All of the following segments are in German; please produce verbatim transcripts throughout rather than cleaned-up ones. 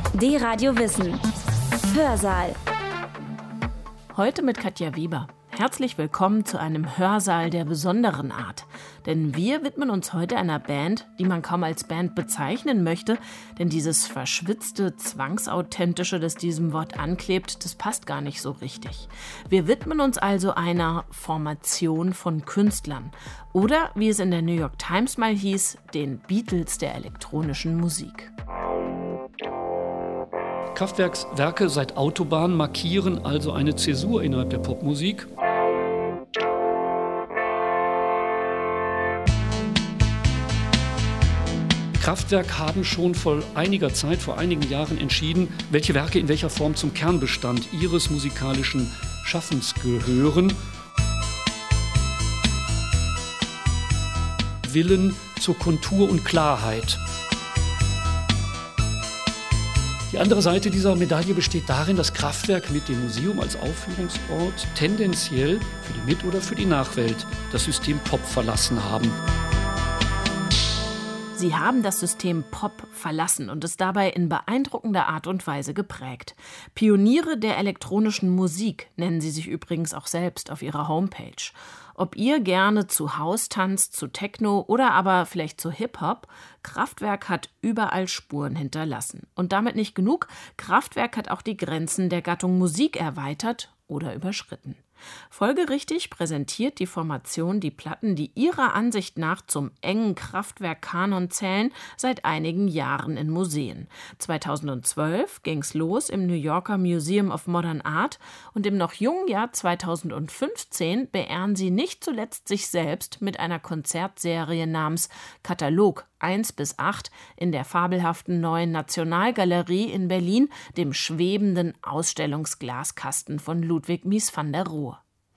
D-Radio Wissen. Hörsaal. Heute mit Katja Weber. Herzlich willkommen zu einem Hörsaal der besonderen Art. Denn wir widmen uns heute einer Band, die man kaum als Band bezeichnen möchte, denn dieses verschwitzte, zwangsauthentische, das diesem Wort anklebt, das passt gar nicht so richtig. Wir widmen uns also einer Formation von Künstlern. Oder, wie es in der New York Times mal hieß, den Beatles der elektronischen Musik. Kraftwerks Werke seit Autobahn markieren also eine Zäsur innerhalb der Popmusik. Kraftwerk haben schon vor einiger Zeit, vor einigen Jahren entschieden, welche Werke in welcher Form zum Kernbestand ihres musikalischen Schaffens gehören. Willen zur Kontur und Klarheit. Die andere Seite dieser Medaille besteht darin, dass Kraftwerk mit dem Museum als Aufführungsort tendenziell für die Mit- oder für die Nachwelt das System Pop verlassen haben. Sie haben das System Pop verlassen und es dabei in beeindruckender Art und Weise geprägt. Pioniere der elektronischen Musik nennen sie sich übrigens auch selbst auf ihrer Homepage. Ob ihr gerne zu House tanzt, zu Techno oder aber vielleicht zu Hip-Hop, Kraftwerk hat überall Spuren hinterlassen. Und damit nicht genug, Kraftwerk hat auch die Grenzen der Gattung Musik erweitert oder überschritten. Folgerichtig präsentiert die Formation die Platten, die ihrer Ansicht nach zum engen Kraftwerk-Kanon zählen, seit einigen Jahren in Museen. zweitausendzwölf ging's los im New Yorker Museum of Modern Art und im noch jungen Jahr zweitausendfünfzehn beehren sie nicht zuletzt sich selbst mit einer Konzertserie namens Katalog eins bis acht in der fabelhaften Neuen Nationalgalerie in Berlin, dem schwebenden Ausstellungsglaskasten von Ludwig Mies van der Rohe.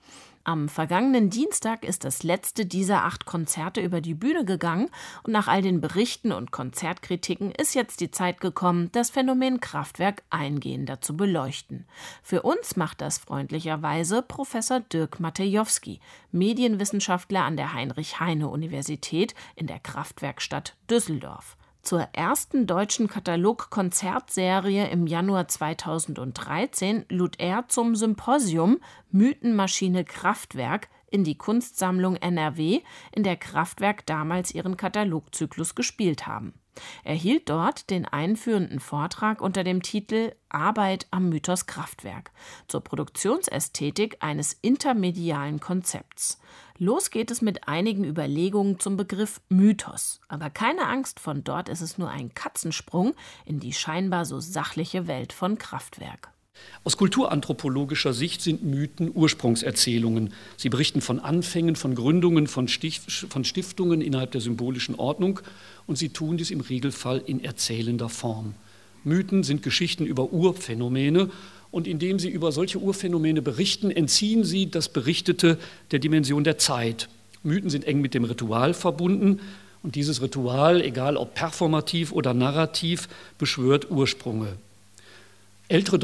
Am vergangenen Dienstag ist das letzte dieser acht Konzerte über die Bühne gegangen und nach all den Berichten und Konzertkritiken ist jetzt die Zeit gekommen, das Phänomen Kraftwerk eingehender zu beleuchten. Für uns macht das freundlicherweise Professor Dirk Matejowski, Medienwissenschaftler an der Heinrich-Heine-Universität in der Kraftwerkstadt Düsseldorf. Zur ersten deutschen Katalog-Konzertserie im Januar zweitausenddreizehn lud er zum Symposium Mythenmaschine Kraftwerk in die Kunstsammlung N R W, in der Kraftwerk damals ihren Katalogzyklus gespielt haben. Er hielt dort den einführenden Vortrag unter dem Titel Arbeit am Mythos Kraftwerk zur Produktionsästhetik eines intermedialen Konzepts. Los geht es mit einigen Überlegungen zum Begriff Mythos. Aber keine Angst, von dort ist es nur ein Katzensprung in die scheinbar so sachliche Welt von Kraftwerk. Aus kulturanthropologischer Sicht sind Mythen Ursprungserzählungen. Sie berichten von Anfängen, von Gründungen, von, Stich, von Stiftungen innerhalb der symbolischen Ordnung und sie tun dies im Regelfall in erzählender Form. Mythen sind Geschichten über Urphänomene und indem sie über solche Urphänomene berichten, entziehen sie das Berichtete der Dimension der Zeit. Mythen sind eng mit dem Ritual verbunden und dieses Ritual, egal ob performativ oder narrativ, beschwört Ursprünge. Ältere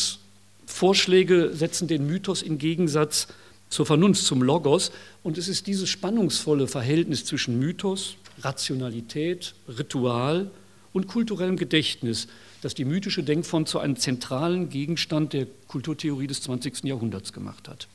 Deutungsvorschläge setzen den Mythos in Gegensatz zur Vernunft, zum Logos. Und es ist dieses spannungsvolle Verhältnis zwischen Mythos, Rationalität, Ritual und kulturellem Gedächtnis, das die mythische Denkform zu einem zentralen Gegenstand der Kulturtheorie des zwanzigsten Jahrhunderts gemacht hat.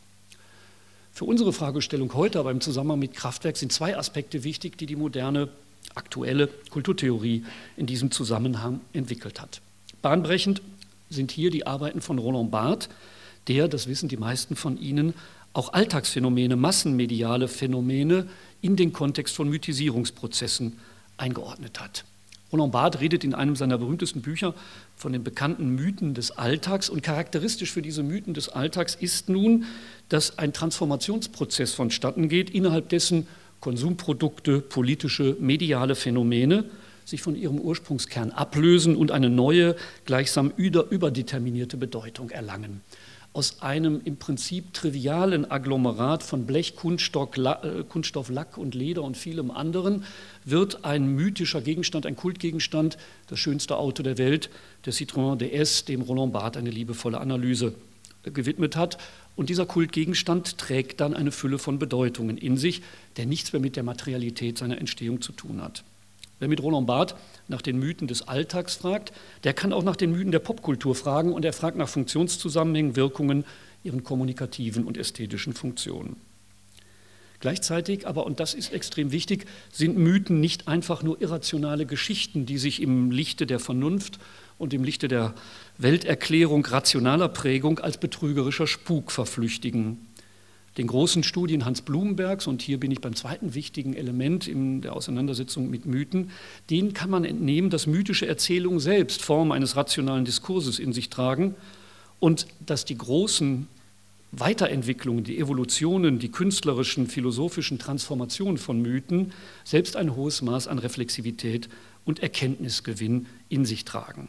Für unsere Fragestellung heute aber im Zusammenhang mit Kraftwerk sind zwei Aspekte wichtig, die die moderne, aktuelle Kulturtheorie in diesem Zusammenhang entwickelt hat. Bahnbrechend sind hier die Arbeiten von Roland Barthes, der, das wissen die meisten von Ihnen, auch Alltagsphänomene, massenmediale Phänomene in den Kontext von Mythisierungsprozessen eingeordnet hat. Roland Barthes redet in einem seiner berühmtesten Bücher von den bekannten Mythen des Alltags und charakteristisch für diese Mythen des Alltags ist nun, dass ein Transformationsprozess vonstatten geht, innerhalb dessen Konsumprodukte, politische, mediale Phänomene sich von ihrem Ursprungskern ablösen und eine neue, gleichsam überdeterminierte Bedeutung erlangen. Aus einem im Prinzip trivialen Agglomerat von Blech, Kunststoff, Lack und Leder und vielem anderen wird ein mythischer Gegenstand, ein Kultgegenstand, das schönste Auto der Welt, der Citroën D S, dem Roland Barthes eine liebevolle Analyse gewidmet hat. Und dieser Kultgegenstand trägt dann eine Fülle von Bedeutungen in sich, der nichts mehr mit der Materialität seiner Entstehung zu tun hat. Wer mit Roland Barthes nach den Mythen des Alltags fragt, der kann auch nach den Mythen der Popkultur fragen und er fragt nach Funktionszusammenhängen, Wirkungen, ihren kommunikativen und ästhetischen Funktionen. Gleichzeitig aber, und das ist extrem wichtig, sind Mythen nicht einfach nur irrationale Geschichten, die sich im Lichte der Vernunft und im Lichte der Welterklärung rationaler Prägung als betrügerischer Spuk verflüchtigen. Den großen Studien Hans Blumenbergs, und hier bin ich beim zweiten wichtigen Element in der Auseinandersetzung mit Mythen, denen kann man entnehmen, dass mythische Erzählungen selbst Form eines rationalen Diskurses in sich tragen und dass die großen Weiterentwicklungen, die Evolutionen, die künstlerischen, philosophischen Transformationen von Mythen selbst ein hohes Maß an Reflexivität und Erkenntnisgewinn in sich tragen.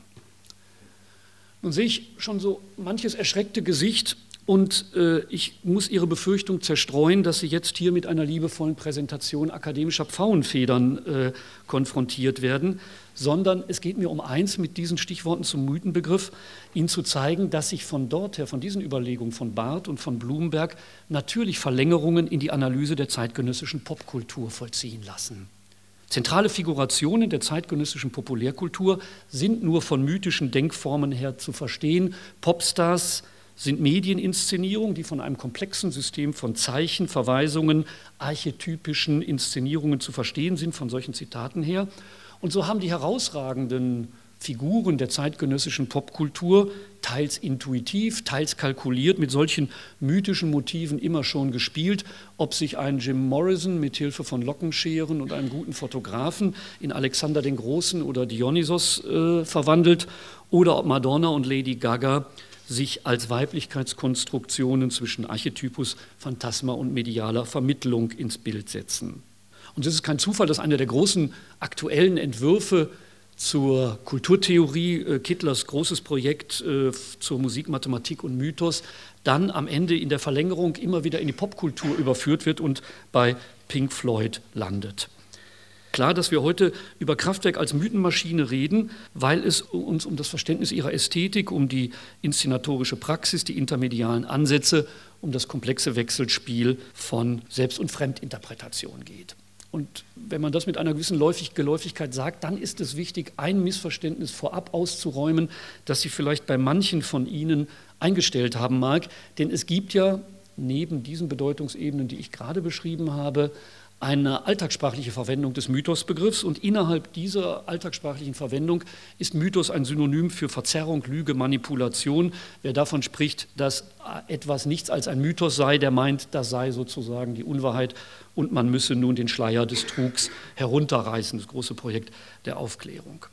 Nun sehe ich schon so manches erschreckte Gesicht und äh, ich muss Ihre Befürchtung zerstreuen, dass Sie jetzt hier mit einer liebevollen Präsentation akademischer Pfauenfedern äh, konfrontiert werden, sondern es geht mir um eins mit diesen Stichworten zum Mythenbegriff, Ihnen zu zeigen, dass sich von dort her, von diesen Überlegungen von Barth und von Blumenberg natürlich Verlängerungen in die Analyse der zeitgenössischen Popkultur vollziehen lassen. Zentrale Figurationen der zeitgenössischen Populärkultur sind nur von mythischen Denkformen her zu verstehen. Popstars sind Medieninszenierungen, die von einem komplexen System von Zeichen, Verweisungen, archetypischen Inszenierungen zu verstehen sind, von solchen Zitaten her. Und so haben die herausragenden Figuren der zeitgenössischen Popkultur teils intuitiv, teils kalkuliert mit solchen mythischen Motiven immer schon gespielt, ob sich ein Jim Morrison mit Hilfe von Lockenscheren und einem guten Fotografen in Alexander den Großen oder Dionysos äh, verwandelt oder ob Madonna und Lady Gaga sich als Weiblichkeitskonstruktionen zwischen Archetypus, Phantasma und medialer Vermittlung ins Bild setzen. Und es ist kein Zufall, dass einer der großen aktuellen Entwürfe zur Kulturtheorie, äh, Kittlers großes Projekt äh, zur Musik, Mathematik und Mythos, dann am Ende in der Verlängerung immer wieder in die Popkultur überführt wird und bei Pink Floyd landet. Klar, dass wir heute über Kraftwerk als Mythenmaschine reden, weil es uns um das Verständnis ihrer Ästhetik, um die inszenatorische Praxis, die intermedialen Ansätze, um das komplexe Wechselspiel von Selbst- und Fremdinterpretation geht. Und wenn man das mit einer gewissen Geläufigkeit sagt, dann ist es wichtig, ein Missverständnis vorab auszuräumen, das Sie vielleicht bei manchen von Ihnen eingestellt haben mag. Denn es gibt ja neben diesen Bedeutungsebenen, die ich gerade beschrieben habe, eine alltagssprachliche Verwendung des Mythosbegriffs. Und innerhalb dieser alltagssprachlichen Verwendung ist Mythos ein Synonym für Verzerrung, Lüge, Manipulation. Wer davon spricht, dass etwas nichts als ein Mythos sei, der meint, das sei sozusagen die Unwahrheit und man müsse nun den Schleier des Trugs herunterreißen, das große Projekt der Aufklärung.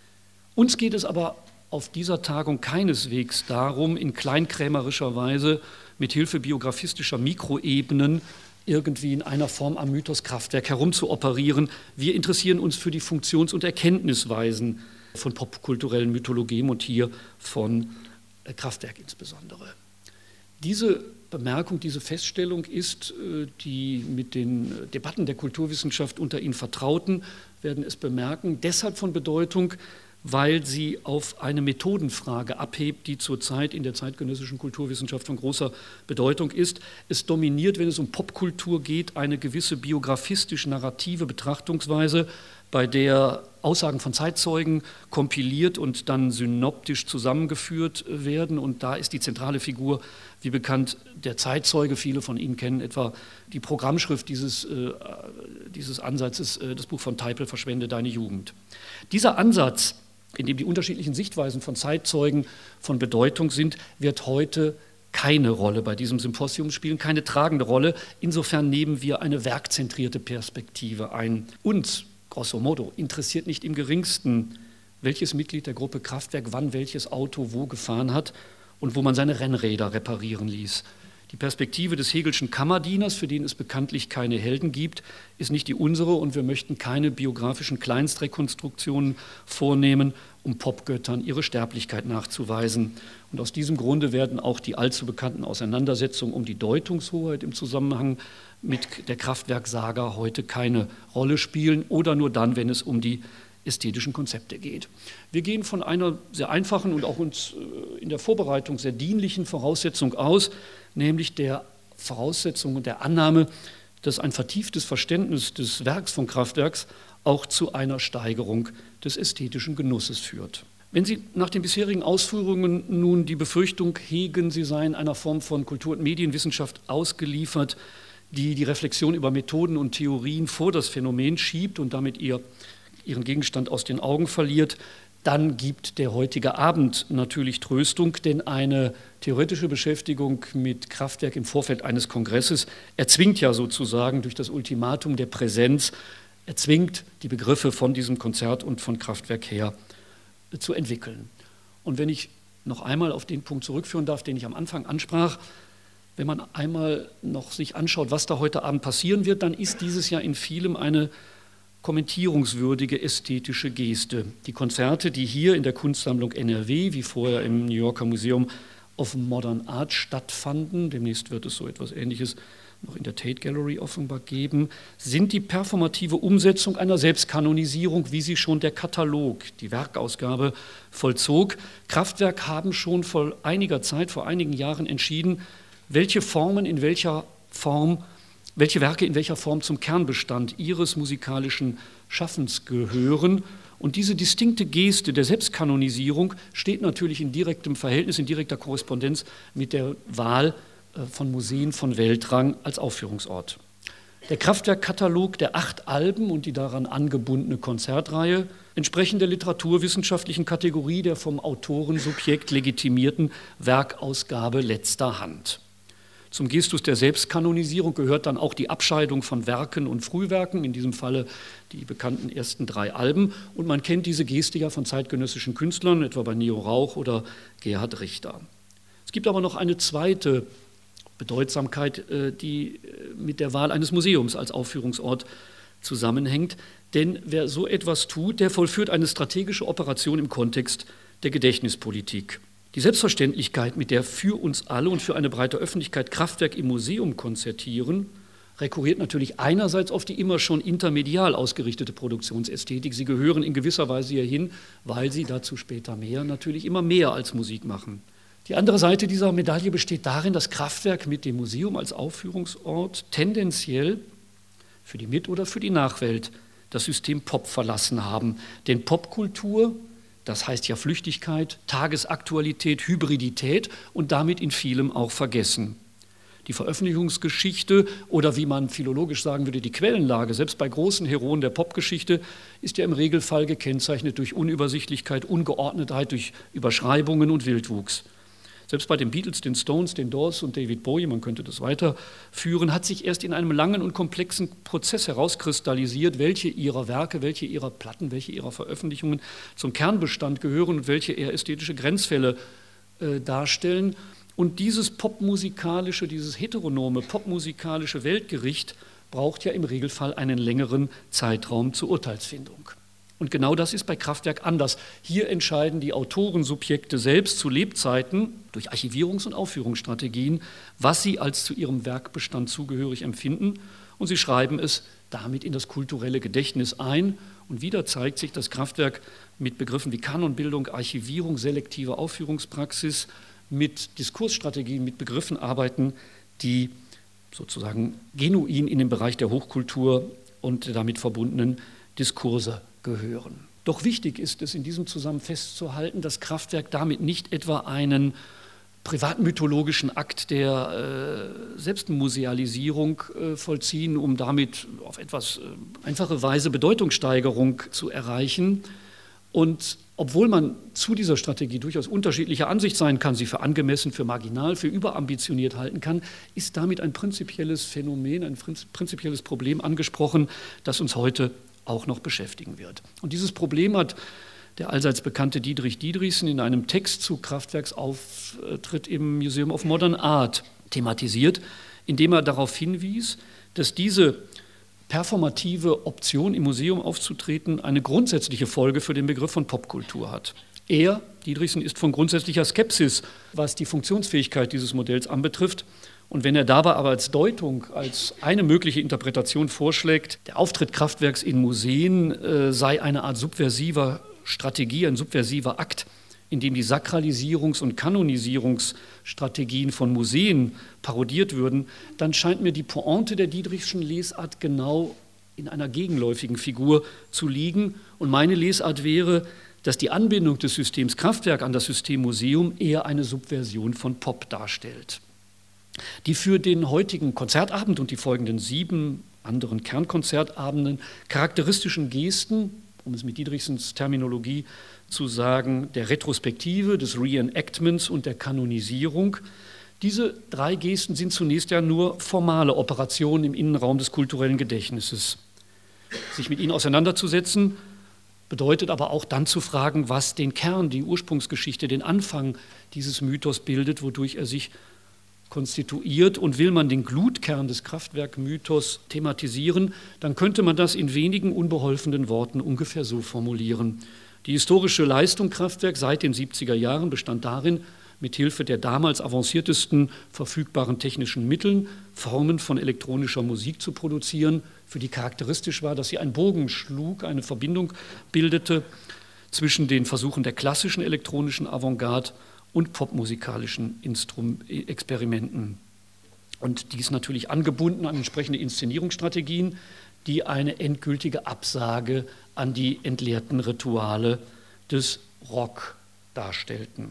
Uns geht es aber auf dieser Tagung keineswegs darum, in kleinkrämerischer Weise mit Hilfe biografistischer Mikroebenen irgendwie in einer Form am Mythoskraftwerk herumzuoperieren. Wir interessieren uns für die Funktions- und Erkenntnisweisen von popkulturellen Mythologien und hier von Kraftwerk insbesondere. Diese Bemerkung, diese Feststellung ist, die mit den Debatten der Kulturwissenschaft unter Ihnen Vertrauten werden es bemerken, deshalb von Bedeutung, weil sie auf eine Methodenfrage abhebt, die zurzeit in der zeitgenössischen Kulturwissenschaft von großer Bedeutung ist. Es dominiert, wenn es um Popkultur geht, eine gewisse biografistisch-narrative Betrachtungsweise, bei der Aussagen von Zeitzeugen kompiliert und dann synoptisch zusammengeführt werden. Und da ist die zentrale Figur, wie bekannt, der Zeitzeuge. Viele von Ihnen kennen etwa die Programmschrift dieses, äh, dieses Ansatzes, äh, das Buch von Teipel, Verschwende deine Jugend. Dieser Ansatz, in dem die unterschiedlichen Sichtweisen von Zeitzeugen von Bedeutung sind, wird heute keine Rolle bei diesem Symposium spielen, keine tragende Rolle. Insofern nehmen wir eine werkzentrierte Perspektive ein. Uns, grosso modo, interessiert nicht im geringsten, welches Mitglied der Gruppe Kraftwerk wann welches Auto wo gefahren hat und wo man seine Rennräder reparieren ließ. Die Perspektive des Hegelschen Kammerdieners, für den es bekanntlich keine Helden gibt, ist nicht die unsere und wir möchten keine biografischen Kleinstrekonstruktionen vornehmen, um Popgöttern ihre Sterblichkeit nachzuweisen. Und aus diesem Grunde werden auch die allzu bekannten Auseinandersetzungen um die Deutungshoheit im Zusammenhang mit der Kraftwerk-Saga heute keine Rolle spielen oder nur dann, wenn es um die ästhetischen Konzepte geht. Wir gehen von einer sehr einfachen und auch uns in der Vorbereitung sehr dienlichen Voraussetzung aus, nämlich der Voraussetzung und der Annahme, dass ein vertieftes Verständnis des Werks von Kraftwerks auch zu einer Steigerung des ästhetischen Genusses führt. Wenn Sie nach den bisherigen Ausführungen nun die Befürchtung hegen, Sie seien einer Form von Kultur- und Medienwissenschaft ausgeliefert, die die Reflexion über Methoden und Theorien vor das Phänomen schiebt und damit ihr, ihren Gegenstand aus den Augen verliert, dann gibt der heutige Abend natürlich Tröstung, denn eine theoretische Beschäftigung mit Kraftwerk im Vorfeld eines Kongresses erzwingt ja sozusagen durch das Ultimatum der Präsenz, erzwingt die Begriffe von diesem Konzert und von Kraftwerk her zu entwickeln. Und wenn ich noch einmal auf den Punkt zurückführen darf, den ich am Anfang ansprach, wenn man einmal noch sich anschaut, was da heute Abend passieren wird, dann ist dieses ja in vielem eine kommentierungswürdige ästhetische Geste. Die Konzerte, die hier in der Kunstsammlung N R W, wie vorher im New Yorker Museum of Modern Art stattfanden, demnächst wird es so etwas Ähnliches noch in der Tate Gallery offenbar geben, sind die performative Umsetzung einer Selbstkanonisierung, wie sie schon der Katalog, die Werkausgabe, vollzog. Kraftwerk haben schon vor einiger Zeit, vor einigen Jahren entschieden, welche Formen in welcher Form, welche Werke in welcher Form zum Kernbestand ihres musikalischen Schaffens gehören. Und diese distinkte Geste der Selbstkanonisierung steht natürlich in direktem Verhältnis, in direkter Korrespondenz mit der Wahl von Museen von Weltrang als Aufführungsort. Der Kraftwerk-Katalog der acht Alben und die daran angebundene Konzertreihe entsprechen der literaturwissenschaftlichen Kategorie der vom Autorensubjekt legitimierten Werkausgabe letzter Hand. Zum Gestus der Selbstkanonisierung gehört dann auch die Abscheidung von Werken und Frühwerken, in diesem Falle die bekannten ersten drei Alben. Und man kennt diese Geste ja von zeitgenössischen Künstlern, etwa bei Neo Rauch oder Gerhard Richter. Es gibt aber noch eine zweite Bedeutsamkeit, die mit der Wahl eines Museums als Aufführungsort zusammenhängt. Denn wer so etwas tut, der vollführt eine strategische Operation im Kontext der Gedächtnispolitik. Die Selbstverständlichkeit, mit der für uns alle und für eine breite Öffentlichkeit Kraftwerk im Museum konzertieren, rekurriert natürlich einerseits auf die immer schon intermedial ausgerichtete Produktionsästhetik. Sie gehören in gewisser Weise hierhin, weil sie, dazu später mehr, natürlich immer mehr als Musik machen. Die andere Seite dieser Medaille besteht darin, dass Kraftwerk mit dem Museum als Aufführungsort tendenziell für die Mit- oder für die Nachwelt das System Pop verlassen haben. Denn Popkultur, das heißt ja Flüchtigkeit, Tagesaktualität, Hybridität und damit in vielem auch Vergessen. Die Veröffentlichungsgeschichte oder wie man philologisch sagen würde, die Quellenlage, selbst bei großen Heroen der Popgeschichte, ist ja im Regelfall gekennzeichnet durch Unübersichtlichkeit, Ungeordnetheit, durch Überschreibungen und Wildwuchs. Selbst bei den Beatles, den Stones, den Doors und David Bowie, man könnte das weiterführen, hat sich erst in einem langen und komplexen Prozess herauskristallisiert, welche ihrer Werke, welche ihrer Platten, welche ihrer Veröffentlichungen zum Kernbestand gehören und welche eher ästhetische Grenzfälle äh, darstellen. Und dieses popmusikalische, dieses heteronome popmusikalische Weltgericht braucht ja im Regelfall einen längeren Zeitraum zur Urteilsfindung. Und genau das ist bei Kraftwerk anders. Hier entscheiden die Autorensubjekte selbst zu Lebzeiten durch Archivierungs- und Aufführungsstrategien, was sie als zu ihrem Werkbestand zugehörig empfinden. Und sie schreiben es damit in das kulturelle Gedächtnis ein. Und wieder zeigt sich, dass Kraftwerk mit Begriffen wie Kanonbildung, Archivierung, selektive Aufführungspraxis, mit Diskursstrategien, mit Begriffen arbeiten, die sozusagen genuin in den Bereich der Hochkultur und damit verbundenen Diskurse gehören. Doch wichtig ist es in diesem Zusammenhang festzuhalten, dass Kraftwerk damit nicht etwa einen privatmythologischen Akt der äh, Selbstmusealisierung äh, vollziehen, um damit auf etwas äh, einfache Weise Bedeutungssteigerung zu erreichen. Und obwohl man zu dieser Strategie durchaus unterschiedlicher Ansicht sein kann, sie für angemessen, für marginal, für überambitioniert halten kann, ist damit ein prinzipielles Phänomen, ein prinzipielles Problem angesprochen, das uns heute auch noch beschäftigen wird. Und dieses Problem hat der allseits bekannte Diedrich Diedrichsen in einem Text zu Kraftwerks Auftritt im Museum of Modern Art thematisiert, indem er darauf hinwies, dass diese performative Option, im Museum aufzutreten, eine grundsätzliche Folge für den Begriff von Popkultur hat. Er, Diedrichsen, ist von grundsätzlicher Skepsis, was die Funktionsfähigkeit dieses Modells anbetrifft. Und wenn er dabei aber als Deutung, als eine mögliche Interpretation vorschlägt, der Auftritt Kraftwerks in Museen äh, sei eine Art subversiver Strategie, ein subversiver Akt, in dem die Sakralisierungs- und Kanonisierungsstrategien von Museen parodiert würden, dann scheint mir die Pointe der Diedrichschen Lesart genau in einer gegenläufigen Figur zu liegen. Und meine Lesart wäre, dass die Anbindung des Systems Kraftwerk an das System Museum eher eine Subversion von Pop darstellt. Die für den heutigen Konzertabend und die folgenden sieben anderen Kernkonzertabenden charakteristischen Gesten, um es mit Dietrichsens Terminologie zu sagen, der Retrospektive, des Reenactments und der Kanonisierung. Diese drei Gesten sind zunächst ja nur formale Operationen im Innenraum des kulturellen Gedächtnisses. Sich mit ihnen auseinanderzusetzen, bedeutet aber auch dann zu fragen, was den Kern, die Ursprungsgeschichte, den Anfang dieses Mythos bildet, wodurch er sich konstituiert. Und will man den Glutkern des Kraftwerk-Mythos thematisieren, dann könnte man das in wenigen unbeholfenen Worten ungefähr so formulieren. Die historische Leistung Kraftwerk seit den siebziger Jahren bestand darin, mithilfe der damals avanciertesten verfügbaren technischen Mitteln Formen von elektronischer Musik zu produzieren, für die charakteristisch war, dass sie einen Bogen schlug, eine Verbindung bildete zwischen den Versuchen der klassischen elektronischen Avantgarde und popmusikalischen Instrum- Experimenten. Und dies natürlich angebunden an entsprechende Inszenierungsstrategien, die eine endgültige Absage an die entleerten Rituale des Rock darstellten.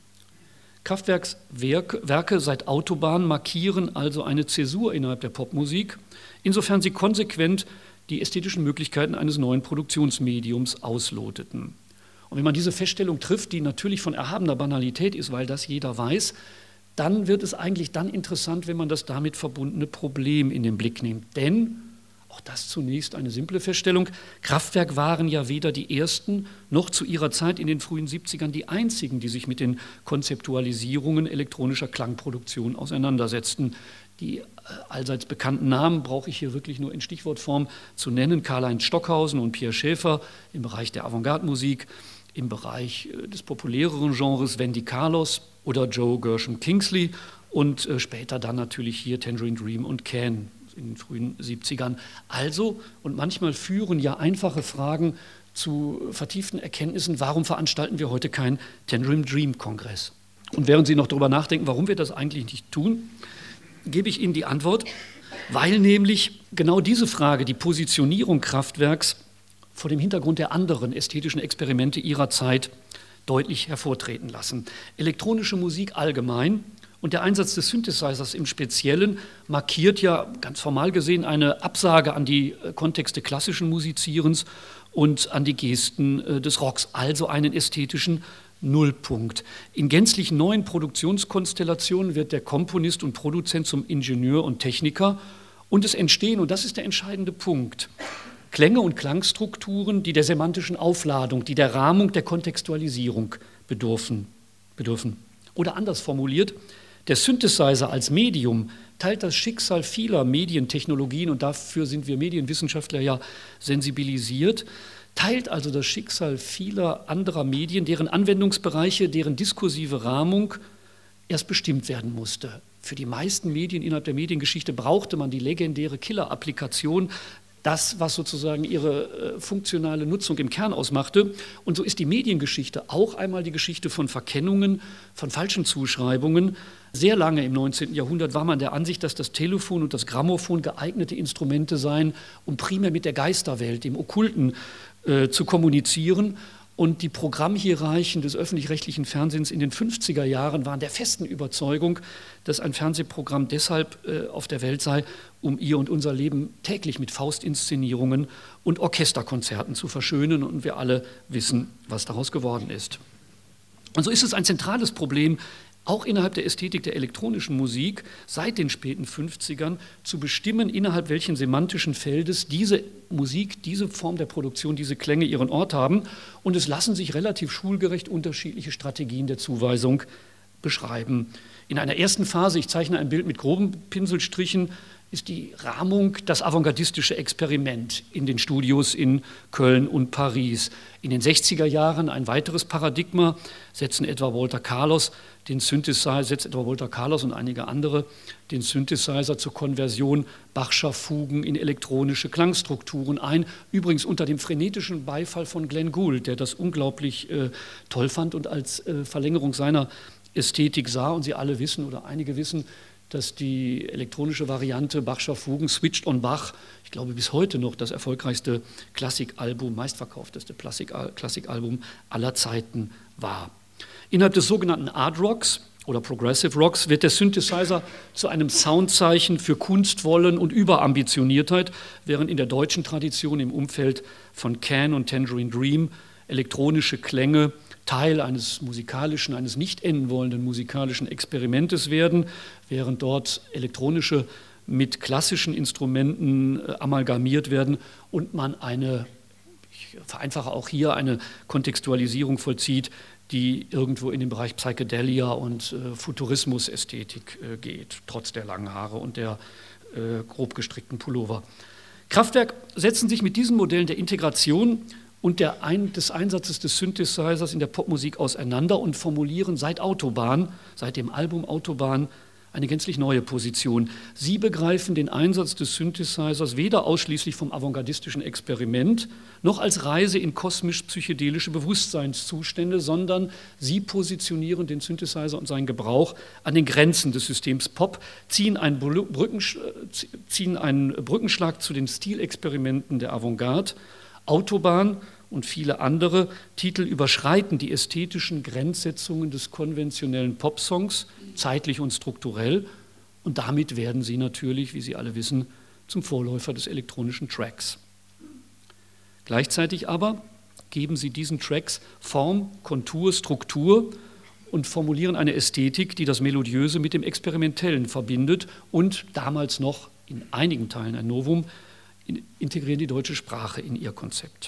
Kraftwerks Werke seit Autobahn markieren also eine Zäsur innerhalb der Popmusik, insofern sie konsequent die ästhetischen Möglichkeiten eines neuen Produktionsmediums ausloteten. Und wenn man diese Feststellung trifft, die natürlich von erhabener Banalität ist, weil das jeder weiß, dann wird es eigentlich dann interessant, wenn man das damit verbundene Problem in den Blick nimmt. Denn, auch das zunächst eine simple Feststellung, Kraftwerk waren ja weder die ersten, noch zu ihrer Zeit in den frühen siebzigern die einzigen, die sich mit den Konzeptualisierungen elektronischer Klangproduktion auseinandersetzten. Die äh, allseits bekannten Namen brauche ich hier wirklich nur in Stichwortform zu nennen: Karl-Heinz Stockhausen und Pierre Schaeffer im Bereich der Avantgarde-Musik, im Bereich äh, des populäreren Genres Wendy Carlos oder Joe Gershom Kingsley und äh, später dann natürlich hier Tangerine Dream und Can in den frühen siebzigern. Also, und manchmal führen ja einfache Fragen zu vertieften Erkenntnissen, warum veranstalten wir heute keinen Tangerine Dream Kongress? Und während Sie noch darüber nachdenken, warum wir das eigentlich nicht tun, gebe ich Ihnen die Antwort, weil nämlich genau diese Frage, die Positionierung Kraftwerks vor dem Hintergrund der anderen ästhetischen Experimente ihrer Zeit deutlich hervortreten lassen. Elektronische Musik allgemein und der Einsatz des Synthesizers im Speziellen markiert ja ganz formal gesehen eine Absage an die Kontexte klassischen Musizierens und an die Gesten des Rocks, also einen ästhetischen Nullpunkt. In gänzlich neuen Produktionskonstellationen wird der Komponist und Produzent zum Ingenieur und Techniker und es entstehen, und das ist der entscheidende Punkt, Klänge und Klangstrukturen, die der semantischen Aufladung, die der Rahmung, der Kontextualisierung bedürfen. bedürfen. Oder anders formuliert, der Synthesizer als Medium teilt das Schicksal vieler Medientechnologien, und dafür sind wir Medienwissenschaftler ja sensibilisiert, teilt also das Schicksal vieler anderer Medien, deren Anwendungsbereiche, deren diskursive Rahmung erst bestimmt werden musste. Für die meisten Medien innerhalb der Mediengeschichte brauchte man die legendäre Killer-Applikation, das, was sozusagen ihre äh, funktionale Nutzung im Kern ausmachte. Und so ist die Mediengeschichte auch einmal die Geschichte von Verkennungen, von falschen Zuschreibungen. Sehr lange im neunzehnten Jahrhundert war man der Ansicht, dass das Telefon und das Grammophon geeignete Instrumente seien, um primär mit der Geisterwelt, dem Okkulten, äh, zu kommunizieren. Und die Programmhierarchen des öffentlich-rechtlichen Fernsehens in den fünfziger Jahren waren der festen Überzeugung, dass ein Fernsehprogramm deshalb äh, auf der Welt sei, um ihr und unser Leben täglich mit Faustinszenierungen und Orchesterkonzerten zu verschönen. Und wir alle wissen, was daraus geworden ist. Und so ist es ein zentrales Problem, auch innerhalb der Ästhetik der elektronischen Musik seit den späten fünfzigern zu bestimmen, innerhalb welchen semantischen Feldes diese Musik, diese Form der Produktion, diese Klänge ihren Ort haben. Und es lassen sich relativ schulgerecht unterschiedliche Strategien der Zuweisung beschreiben. In einer ersten Phase, ich zeichne ein Bild mit groben Pinselstrichen, ist die Rahmung das avantgardistische Experiment in den Studios in Köln und Paris. In den sechziger Jahren ein weiteres Paradigma, setzen etwa Walter Carlos den Synthesizer, setzt etwa Walter Carlos und einige andere den Synthesizer zur Konversion Bachscher Fugen in elektronische Klangstrukturen ein. Übrigens unter dem frenetischen Beifall von Glenn Gould, der das unglaublich äh, toll fand und als äh, Verlängerung seiner Ästhetik sah. Und Sie alle wissen oder einige wissen, dass die elektronische Variante Bachscher Fugen, Switched on Bach, ich glaube bis heute noch das erfolgreichste Klassikalbum, meistverkaufteste Klassikalbum aller Zeiten war. Innerhalb des sogenannten Art Rocks oder Progressive Rocks wird der Synthesizer zu einem Soundzeichen für Kunstwollen und Überambitioniertheit, während in der deutschen Tradition im Umfeld von Can und Tangerine Dream elektronische Klänge Teil eines musikalischen, eines nicht enden wollenden musikalischen Experimentes werden, während dort elektronische mit klassischen Instrumenten äh, amalgamiert werden und man eine, ich vereinfache auch hier, eine Kontextualisierung vollzieht, die irgendwo in den Bereich Psychedelia und äh, Futurismus-Ästhetik äh, geht, trotz der langen Haare und der äh, grob gestrickten Pullover. Kraftwerk setzen sich mit diesen Modellen der Integration und der Ein- des Einsatzes des Synthesizers in der Popmusik auseinander und formulieren seit Autobahn, seit dem Album Autobahn, eine gänzlich neue Position. Sie begreifen den Einsatz des Synthesizers weder ausschließlich vom avantgardistischen Experiment noch als Reise in kosmisch-psychedelische Bewusstseinszustände, sondern sie positionieren den Synthesizer und seinen Gebrauch an den Grenzen des Systems Pop, ziehen einen, Brückensch- ziehen einen Brückenschlag zu den Stilexperimenten der Avantgarde. Autobahn und viele andere Titel überschreiten die ästhetischen Grenzsetzungen des konventionellen Popsongs, zeitlich und strukturell, und damit werden sie natürlich, wie Sie alle wissen, zum Vorläufer des elektronischen Tracks. Gleichzeitig aber geben sie diesen Tracks Form, Kontur, Struktur und formulieren eine Ästhetik, die das Melodiöse mit dem Experimentellen verbindet und damals noch in einigen Teilen ein Novum, integrieren die deutsche Sprache in ihr Konzept.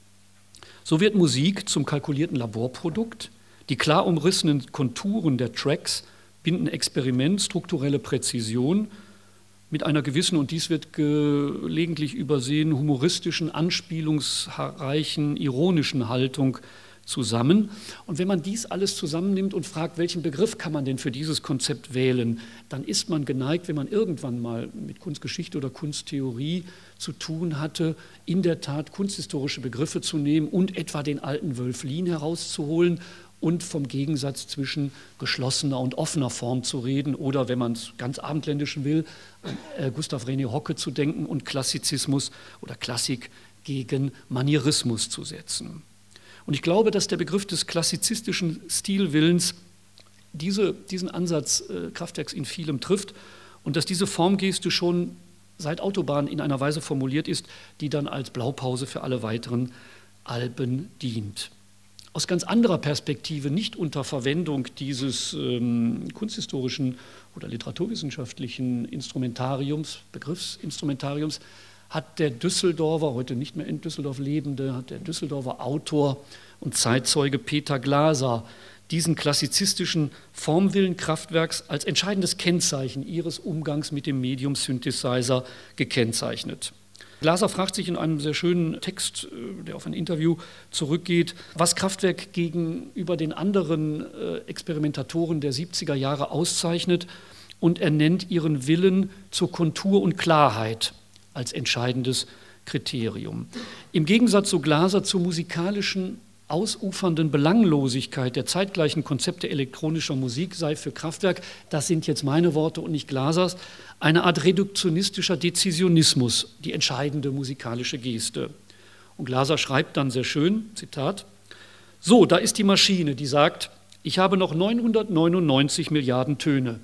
So wird Musik zum kalkulierten Laborprodukt. Die klar umrissenen Konturen der Tracks binden Experiment, strukturelle Präzision mit einer gewissen, und dies wird gelegentlich übersehen, humoristischen, anspielungsreichen, ironischen Haltung zusammen. Und wenn man dies alles zusammennimmt und fragt, welchen Begriff kann man denn für dieses Konzept wählen, dann ist man geneigt, wenn man irgendwann mal mit Kunstgeschichte oder Kunsttheorie zu tun hatte, in der Tat kunsthistorische Begriffe zu nehmen und etwa den alten Wölflin herauszuholen und vom Gegensatz zwischen geschlossener und offener Form zu reden oder, wenn man es ganz abendländisch will, an äh, Gustav René Hocke zu denken und Klassizismus oder Klassik gegen Manierismus zu setzen. Und ich glaube, dass der Begriff des klassizistischen Stilwillens diese, diesen Ansatz äh, Kraftwerks in vielem trifft und dass diese Formgeste schon seit Autobahn in einer Weise formuliert ist, die dann als Blaupause für alle weiteren Alben dient. Aus ganz anderer Perspektive, nicht unter Verwendung dieses ähm, kunsthistorischen oder literaturwissenschaftlichen Instrumentariums, Begriffsinstrumentariums, hat der Düsseldorfer, heute nicht mehr in Düsseldorf lebende, hat der Düsseldorfer Autor und Zeitzeuge Peter Glaser diesen klassizistischen Formwillen Kraftwerks als entscheidendes Kennzeichen ihres Umgangs mit dem Medium Synthesizer gekennzeichnet. Glaser fragt sich in einem sehr schönen Text, der auf ein Interview zurückgeht, was Kraftwerk gegenüber den anderen Experimentatoren der siebziger Jahre auszeichnet, und er nennt ihren Willen zur Kontur und Klarheit als entscheidendes Kriterium. Im Gegensatz zu Glaser zur musikalischen, ausufernden Belanglosigkeit der zeitgleichen Konzepte elektronischer Musik sei für Kraftwerk, das sind jetzt meine Worte und nicht Glasers, eine Art reduktionistischer Dezisionismus, die entscheidende musikalische Geste. Und Glaser schreibt dann sehr schön, Zitat, so, da ist die Maschine, die sagt, ich habe noch neunhundertneunundneunzig Milliarden Töne.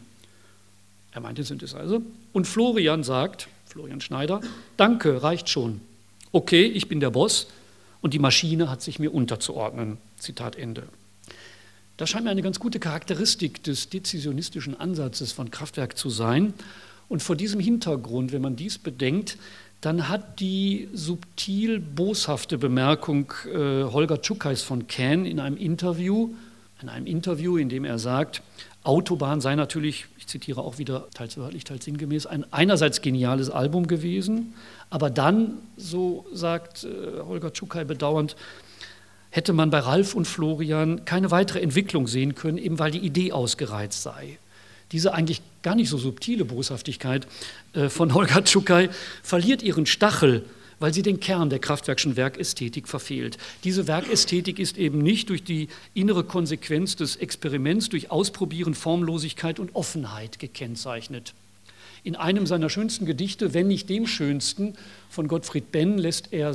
Er meint den Synthesizer. Und Florian sagt, Florian Schneider, danke, reicht schon. Okay, ich bin der Boss und die Maschine hat sich mir unterzuordnen. Zitat Ende. Das scheint mir eine ganz gute Charakteristik des dezisionistischen Ansatzes von Kraftwerk zu sein. Und vor diesem Hintergrund, wenn man dies bedenkt, dann hat die subtil boshafte Bemerkung äh, Holger Czukais von Can in einem Interview, in einem Interview, in dem er sagt, Autobahn sei natürlich, ich zitiere auch wieder teils wörtlich, teils sinngemäß, ein einerseits geniales Album gewesen, aber dann, so sagt äh, Holger Czukay bedauernd, hätte man bei Ralf und Florian keine weitere Entwicklung sehen können, eben weil die Idee ausgereizt sei. Diese eigentlich gar nicht so subtile Boshaftigkeit äh, von Holger Czukay verliert ihren Stachel, weil sie den Kern der Kraftwerk'schen Werkästhetik verfehlt. Diese Werkästhetik ist eben nicht durch die innere Konsequenz des Experiments, durch Ausprobieren, Formlosigkeit und Offenheit gekennzeichnet. In einem seiner schönsten Gedichte, wenn nicht dem schönsten, von Gottfried Benn, lässt er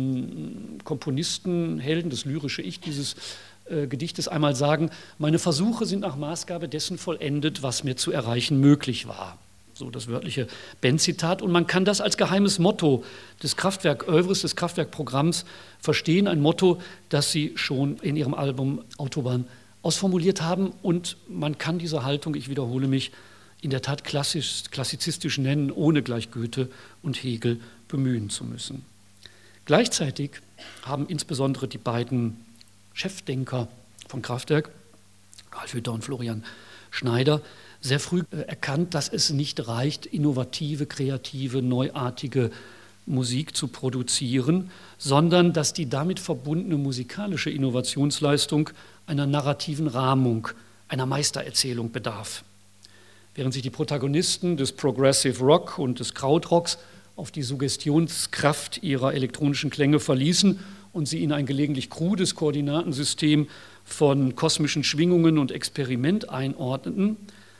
seinen Komponisten, Helden, das lyrische Ich dieses äh, Gedichtes einmal sagen: Meine Versuche sind nach Maßgabe dessen vollendet, was mir zu erreichen möglich war. So das wörtliche Benn-Zitat. Und man kann das als geheimes Motto des Kraftwerk-Œuvres, des Kraftwerk-Programms verstehen. Ein Motto, das sie schon in ihrem Album Autobahn ausformuliert haben. Und man kann diese Haltung, ich wiederhole mich, in der Tat klassisch, klassizistisch nennen, ohne gleich Goethe und Hegel bemühen zu müssen. Gleichzeitig haben insbesondere die beiden Chefdenker von Kraftwerk, Ralf Hütter und Florian Schneider, sehr früh erkannt, dass es nicht reicht, innovative, kreative, neuartige Musik zu produzieren, sondern dass die damit verbundene musikalische Innovationsleistung einer narrativen Rahmung, einer Meistererzählung bedarf. Während sich die Protagonisten des Progressive Rock und des Krautrocks auf die Suggestionskraft ihrer elektronischen Klänge verließen und sie in ein gelegentlich krudes Koordinatensystem von kosmischen Schwingungen und Experiment einordneten,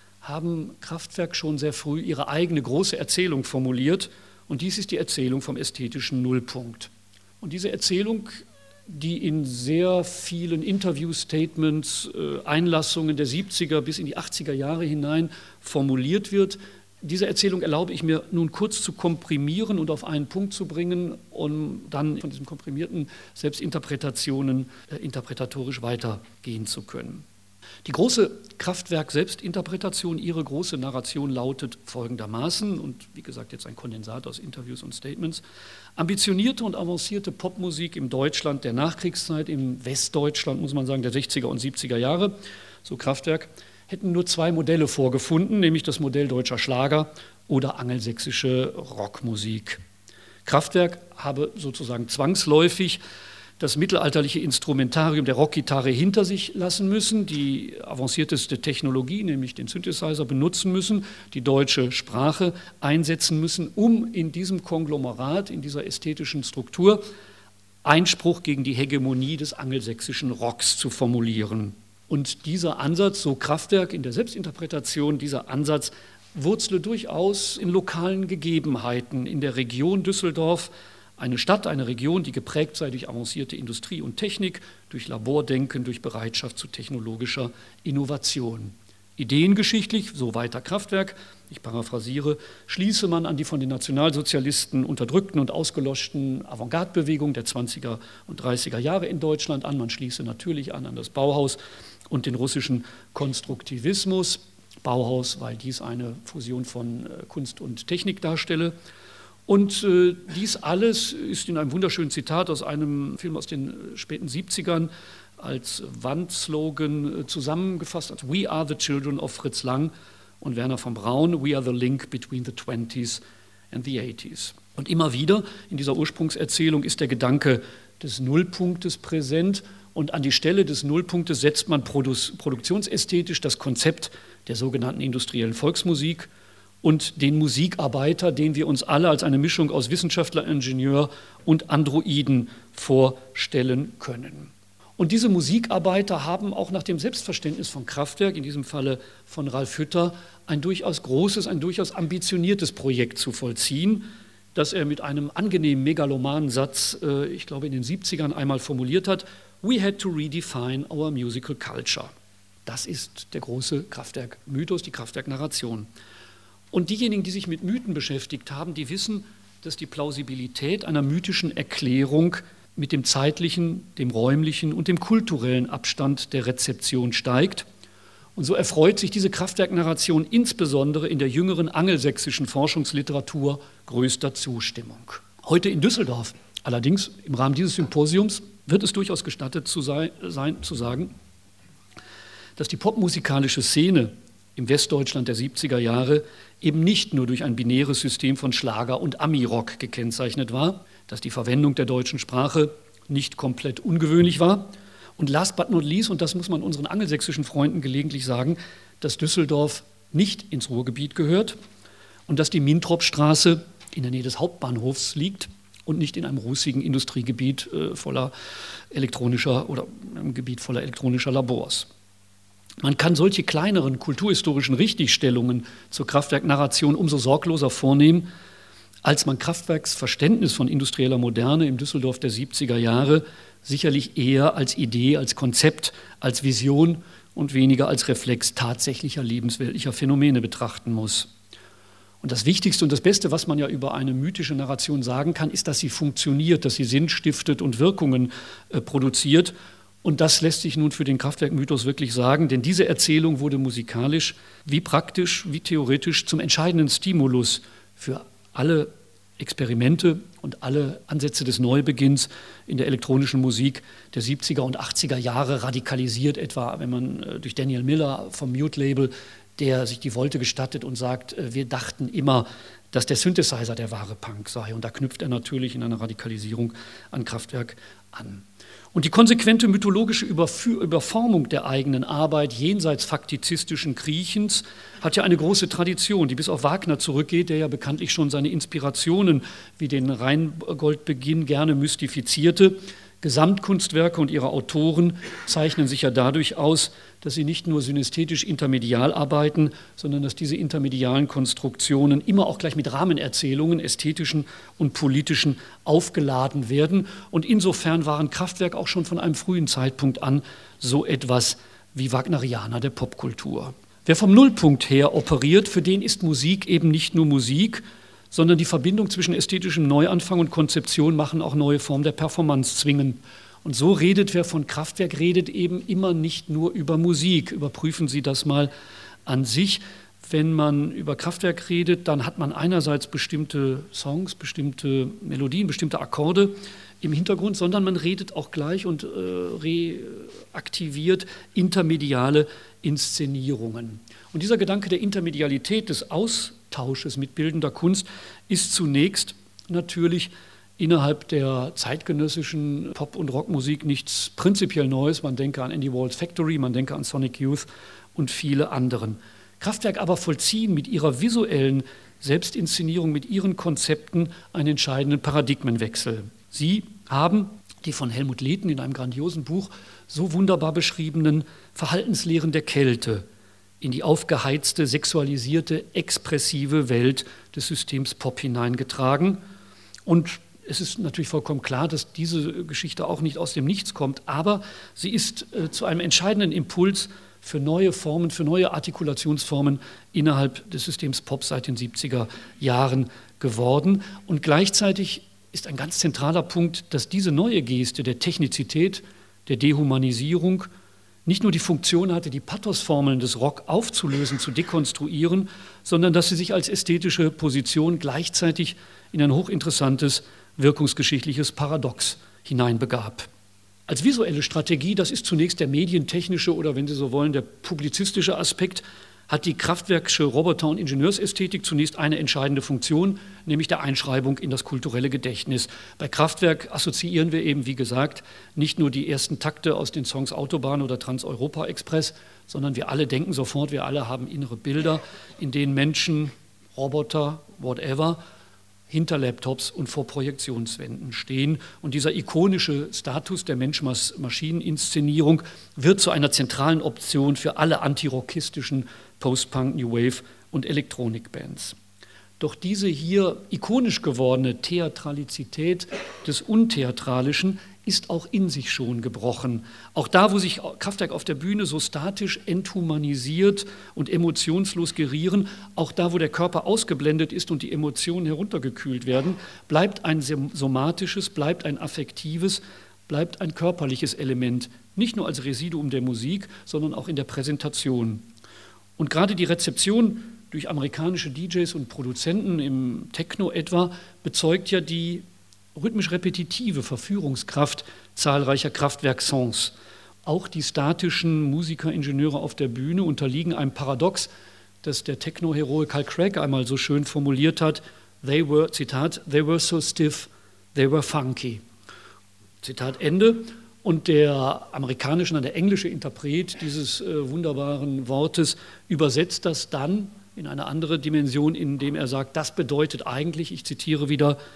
haben Kraftwerk schon sehr früh ihre eigene große Erzählung formuliert. Und dies ist die Erzählung vom ästhetischen Nullpunkt. Und diese Erzählung, die in sehr vielen Interview-Statements, äh, Einlassungen der siebziger bis in die achtziger Jahre hinein formuliert wird. Diese Erzählung erlaube ich mir nun kurz zu komprimieren und auf einen Punkt zu bringen, um dann von diesen komprimierten Selbstinterpretationen äh, interpretatorisch weitergehen zu können. Die große Kraftwerk-Selbstinterpretation, ihre große Narration lautet folgendermaßen, und wie gesagt jetzt ein Kondensat aus Interviews und Statements: Ambitionierte und avancierte Popmusik im Deutschland der Nachkriegszeit, im Westdeutschland, muss man sagen, der sechziger und siebziger Jahre, so Kraftwerk, hätten nur zwei Modelle vorgefunden, nämlich das Modell deutscher Schlager oder angelsächsische Rockmusik. Kraftwerk habe sozusagen zwangsläufig das mittelalterliche Instrumentarium der Rockgitarre hinter sich lassen müssen, die avancierteste Technologie, nämlich den Synthesizer, benutzen müssen, die deutsche Sprache einsetzen müssen, um in diesem Konglomerat, in dieser ästhetischen Struktur Einspruch gegen die Hegemonie des angelsächsischen Rocks zu formulieren. Und dieser Ansatz, so Kraftwerk in der Selbstinterpretation, dieser Ansatz wurzle durchaus in lokalen Gegebenheiten in der Region Düsseldorf, eine Stadt, eine Region, die geprägt sei durch avancierte Industrie und Technik, durch Labordenken, durch Bereitschaft zu technologischer Innovation. Ideengeschichtlich, so weiter Kraftwerk, ich paraphrasiere, schließe man an die von den Nationalsozialisten unterdrückten und ausgelöschten Avantgarde-Bewegung der zwanziger und dreißiger Jahre in Deutschland an. Man schließe natürlich an an das Bauhaus und den russischen Konstruktivismus. Bauhaus, weil dies eine Fusion von Kunst und Technik darstelle. Und äh, dies alles ist in einem wunderschönen Zitat aus einem Film aus den späten siebzigern als Wandslogan äh, zusammengefasst, als We are the children of Fritz Lang und Werner von Braun, we are the link between the twenties and the eighties. Und immer wieder in dieser Ursprungserzählung ist der Gedanke des Nullpunktes präsent und an die Stelle des Nullpunktes setzt man produ- produktionsästhetisch das Konzept der sogenannten industriellen Volksmusik und den Musikarbeiter, den wir uns alle als eine Mischung aus Wissenschaftler, Ingenieur und Androiden vorstellen können. Und diese Musikarbeiter haben auch nach dem Selbstverständnis von Kraftwerk, in diesem Falle von Ralf Hütter, ein durchaus großes, ein durchaus ambitioniertes Projekt zu vollziehen, das er mit einem angenehmen megalomanen Satz, ich glaube in den siebzigern einmal formuliert hat: We had to redefine our musical culture. Das ist der große Kraftwerk-Mythos, die Kraftwerk-Narration. Und diejenigen, die sich mit Mythen beschäftigt haben, die wissen, dass die Plausibilität einer mythischen Erklärung mit dem zeitlichen, dem räumlichen und dem kulturellen Abstand der Rezeption steigt. Und so erfreut sich diese Kraftwerk-Narration insbesondere in der jüngeren angelsächsischen Forschungsliteratur größter Zustimmung. Heute in Düsseldorf, allerdings im Rahmen dieses Symposiums, wird es durchaus gestattet zu sein, sein, zu sagen, dass die popmusikalische Szene im Westdeutschland der siebziger Jahre eben nicht nur durch ein binäres System von Schlager und Ami-Rock gekennzeichnet war, dass die Verwendung der deutschen Sprache nicht komplett ungewöhnlich war und last but not least, und das muss man unseren angelsächsischen Freunden gelegentlich sagen, dass Düsseldorf nicht ins Ruhrgebiet gehört und dass die Mintrop-Straße in der Nähe des Hauptbahnhofs liegt und nicht in einem rußigen Industriegebiet äh, voller elektronischer oder einem Gebiet voller elektronischer Labors. Man kann solche kleineren kulturhistorischen Richtigstellungen zur Kraftwerknarration umso sorgloser vornehmen, als man Kraftwerks Verständnis von industrieller Moderne im Düsseldorf der siebziger Jahre sicherlich eher als Idee, als Konzept, als Vision und weniger als Reflex tatsächlicher lebensweltlicher Phänomene betrachten muss. Und das Wichtigste und das Beste, was man ja über eine mythische Narration sagen kann, ist, dass sie funktioniert, dass sie Sinn stiftet und Wirkungen äh, produziert. Und das lässt sich nun für den Kraftwerkmythos wirklich sagen, denn diese Erzählung wurde musikalisch wie praktisch, wie theoretisch zum entscheidenden Stimulus für alle Experimente und alle Ansätze des Neubeginns in der elektronischen Musik der siebziger und achtziger Jahre radikalisiert, etwa wenn man durch Daniel Miller vom Mute-Label, der sich die Wolte gestattet und sagt, wir dachten immer, dass der Synthesizer der wahre Punk sei. Und da knüpft er natürlich in einer Radikalisierung an Kraftwerk an. Und die konsequente mythologische Überf- Überformung der eigenen Arbeit jenseits faktizistischen Kriechens hat ja eine große Tradition, die bis auf Wagner zurückgeht, der ja bekanntlich schon seine Inspirationen wie den Rheingoldbeginn gerne mystifizierte. Gesamtkunstwerke und ihre Autoren zeichnen sich ja dadurch aus, dass sie nicht nur synästhetisch intermedial arbeiten, sondern dass diese intermedialen Konstruktionen immer auch gleich mit Rahmenerzählungen, ästhetischen und politischen, aufgeladen werden. Und insofern waren Kraftwerk auch schon von einem frühen Zeitpunkt an so etwas wie Wagnerianer der Popkultur. Wer vom Nullpunkt her operiert, für den ist Musik eben nicht nur Musik, sondern die Verbindung zwischen ästhetischem Neuanfang und Konzeption machen auch neue Formen der Performance zwingen. Und so redet, wer von Kraftwerk redet, eben immer nicht nur über Musik. Überprüfen Sie das mal an sich. Wenn man über Kraftwerk redet, dann hat man einerseits bestimmte Songs, bestimmte Melodien, bestimmte Akkorde im Hintergrund, sondern man redet auch gleich und äh, reaktiviert intermediale Inszenierungen. Und dieser Gedanke der Intermedialität, des Austausches mit bildender Kunst, ist zunächst natürlich innerhalb der zeitgenössischen Pop- und Rockmusik nichts prinzipiell Neues. Man denke an Andy Warhol's Factory, man denke an Sonic Youth und viele anderen. Kraftwerk aber vollziehen mit ihrer visuellen Selbstinszenierung, mit ihren Konzepten einen entscheidenden Paradigmenwechsel. Sie haben die von Helmut Lehten in einem grandiosen Buch so wunderbar beschriebenen Verhaltenslehren der Kälte in die aufgeheizte, sexualisierte, expressive Welt des Systems Pop hineingetragen. Und es ist natürlich vollkommen klar, dass diese Geschichte auch nicht aus dem Nichts kommt, aber sie ist äh, zu einem entscheidenden Impuls für neue Formen, für neue Artikulationsformen innerhalb des Systems Pop seit den siebziger Jahren geworden. Und gleichzeitig ist ein ganz zentraler Punkt, dass diese neue Geste der Technizität, der Dehumanisierung nicht nur die Funktion hatte, die Pathosformeln des Rock aufzulösen, zu dekonstruieren, sondern dass sie sich als ästhetische Position gleichzeitig in ein hochinteressantes, wirkungsgeschichtliches Paradox hineinbegab. Als visuelle Strategie, das ist zunächst der medientechnische oder, wenn Sie so wollen, der publizistische Aspekt, hat die kraftwerksche Roboter- und Ingenieursästhetik zunächst eine entscheidende Funktion, nämlich der Einschreibung in das kulturelle Gedächtnis. Bei Kraftwerk assoziieren wir eben, wie gesagt, nicht nur die ersten Takte aus den Songs Autobahn oder Trans-Europa-Express, sondern wir alle denken sofort, wir alle haben innere Bilder, in denen Menschen, Roboter, whatever, hinter Laptops und vor Projektionswänden stehen. Und dieser ikonische Status der Mensch-Maschinen-Inszenierung wird zu einer zentralen Option für alle antirockistischen Post-Punk, New Wave und Elektronikbands. Doch diese hier ikonisch gewordene Theatralizität des Untheatralischen ist auch in sich schon gebrochen. Auch da, wo sich Kraftwerk auf der Bühne so statisch enthumanisiert und emotionslos gerieren, auch da, wo der Körper ausgeblendet ist und die Emotionen heruntergekühlt werden, bleibt ein somatisches, bleibt ein affektives, bleibt ein körperliches Element, nicht nur als Residuum der Musik, sondern auch in der Präsentation. Und gerade die Rezeption durch amerikanische D Js und Produzenten im Techno etwa bezeugt ja die rhythmisch-repetitive Verführungskraft zahlreicher Kraftwerk-Songs. Auch die statischen Musiker-Ingenieure auf der Bühne unterliegen einem Paradox, das der Techno-Heroe Carl Craig einmal so schön formuliert hat. They were, Zitat, they were so stiff, they were funky. Zitat Ende. Und der amerikanische, der englische Interpret dieses äh, wunderbaren Wortes übersetzt das dann in eine andere Dimension, indem er sagt, das bedeutet eigentlich, ich zitiere wieder,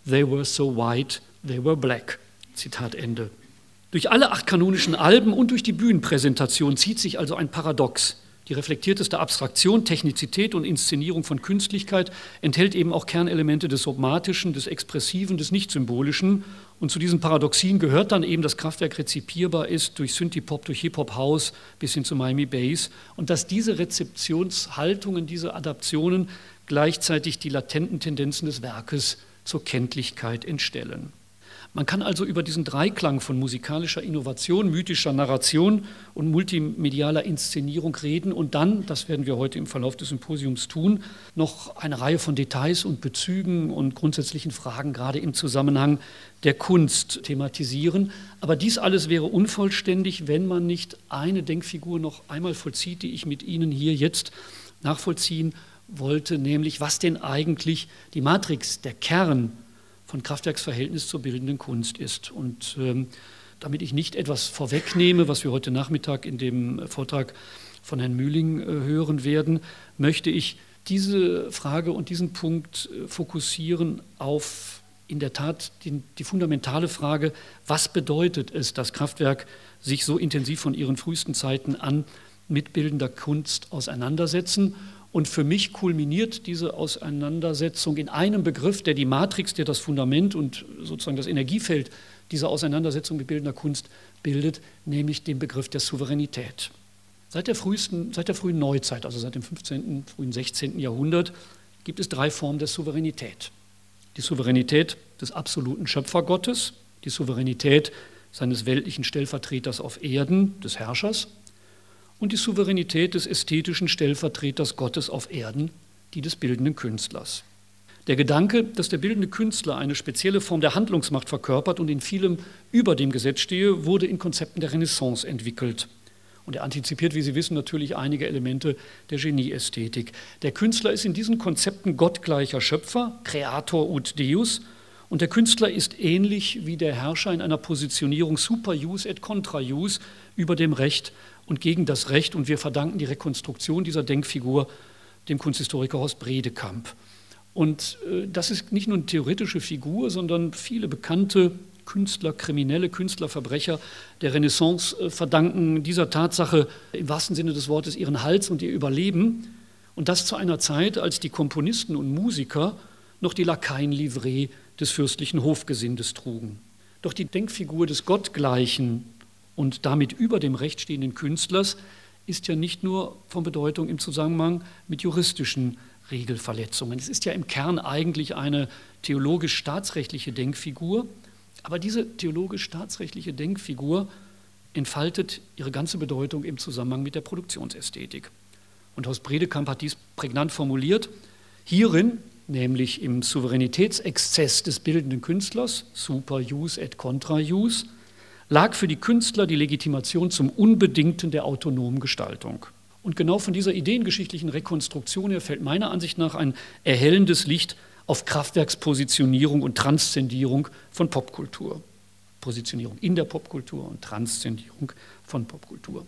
They were so white, they were black. Zitat Ende. Durch alle acht kanonischen Alben und durch die Bühnenpräsentation zieht sich also ein Paradox. Die reflektierteste Abstraktion, Technizität und Inszenierung von Künstlichkeit enthält eben auch Kernelemente des Dogmatischen, des Expressiven, des Nicht-Symbolischen. Und zu diesen Paradoxien gehört dann eben, dass Kraftwerk rezipierbar ist durch Synthie-Pop, durch Hip-Hop-House bis hin zu Miami Bass. Und dass diese Rezeptionshaltungen, diese Adaptionen gleichzeitig die latenten Tendenzen des Werkes zur Kenntlichkeit entstellen. Man kann also über diesen Dreiklang von musikalischer Innovation, mythischer Narration und multimedialer Inszenierung reden und dann, das werden wir heute im Verlauf des Symposiums tun, noch eine Reihe von Details und Bezügen und grundsätzlichen Fragen gerade im Zusammenhang der Kunst thematisieren. Aber dies alles wäre unvollständig, wenn man nicht eine Denkfigur noch einmal vollzieht, die ich mit Ihnen hier jetzt nachvollziehen wollte, nämlich was denn eigentlich die Matrix, der Kern von Kraftwerks Verhältnis zur bildenden Kunst ist. Und ähm, damit ich nicht etwas vorwegnehme, was wir heute Nachmittag in dem Vortrag von Herrn Mühling äh, hören werden, möchte ich diese Frage und diesen Punkt äh, fokussieren auf in der Tat die, die fundamentale Frage, was bedeutet es, dass Kraftwerk sich so intensiv von ihren frühesten Zeiten an mit bildender Kunst auseinandersetzen. Und für mich kulminiert diese Auseinandersetzung in einem Begriff, der die Matrix, der das Fundament und sozusagen das Energiefeld dieser Auseinandersetzung mit bildender Kunst bildet, nämlich den Begriff der Souveränität. Seit der, frühesten, seit der frühen Neuzeit, also seit dem fünfzehnten, frühen sechzehnten Jahrhundert, gibt es drei Formen der Souveränität. Die Souveränität des absoluten Schöpfergottes, die Souveränität seines weltlichen Stellvertreters auf Erden, des Herrschers, und die Souveränität des ästhetischen Stellvertreters Gottes auf Erden, die des bildenden Künstlers. Der Gedanke, dass der bildende Künstler eine spezielle Form der Handlungsmacht verkörpert und in vielem über dem Gesetz stehe, wurde in Konzepten der Renaissance entwickelt. Und er antizipiert, wie Sie wissen, natürlich einige Elemente der Genieästhetik. Der Künstler ist in diesen Konzepten gottgleicher Schöpfer, Creator ut Deus, und der Künstler ist ähnlich wie der Herrscher in einer Positionierung super ius et contra ius über dem Recht und gegen das Recht. Und wir verdanken die Rekonstruktion dieser Denkfigur dem Kunsthistoriker Horst Bredekamp. Und äh, das ist nicht nur eine theoretische Figur, sondern viele bekannte Künstler, Kriminelle, Künstler, Verbrecher der Renaissance äh, verdanken dieser Tatsache im wahrsten Sinne des Wortes ihren Hals und ihr Überleben. Und das zu einer Zeit, als die Komponisten und Musiker noch die Lakaienlivree des fürstlichen Hofgesindes trugen. Doch die Denkfigur des Gottgleichen und damit über dem Recht stehenden Künstlers ist ja nicht nur von Bedeutung im Zusammenhang mit juristischen Regelverletzungen. Es ist ja im Kern eigentlich eine theologisch-staatsrechtliche Denkfigur, aber diese theologisch-staatsrechtliche Denkfigur entfaltet ihre ganze Bedeutung im Zusammenhang mit der Produktionsästhetik. Und Horst Bredekamp hat dies prägnant formuliert: Hierin, nämlich im Souveränitätsexzess des bildenden Künstlers, super ius et contra ius, lag für die Künstler die Legitimation zum Unbedingten der autonomen Gestaltung. Und genau von dieser ideengeschichtlichen Rekonstruktion her fällt meiner Ansicht nach ein erhellendes Licht auf Kraftwerkspositionierung und Transzendierung von Popkultur. Positionierung in der Popkultur und Transzendierung von Popkultur.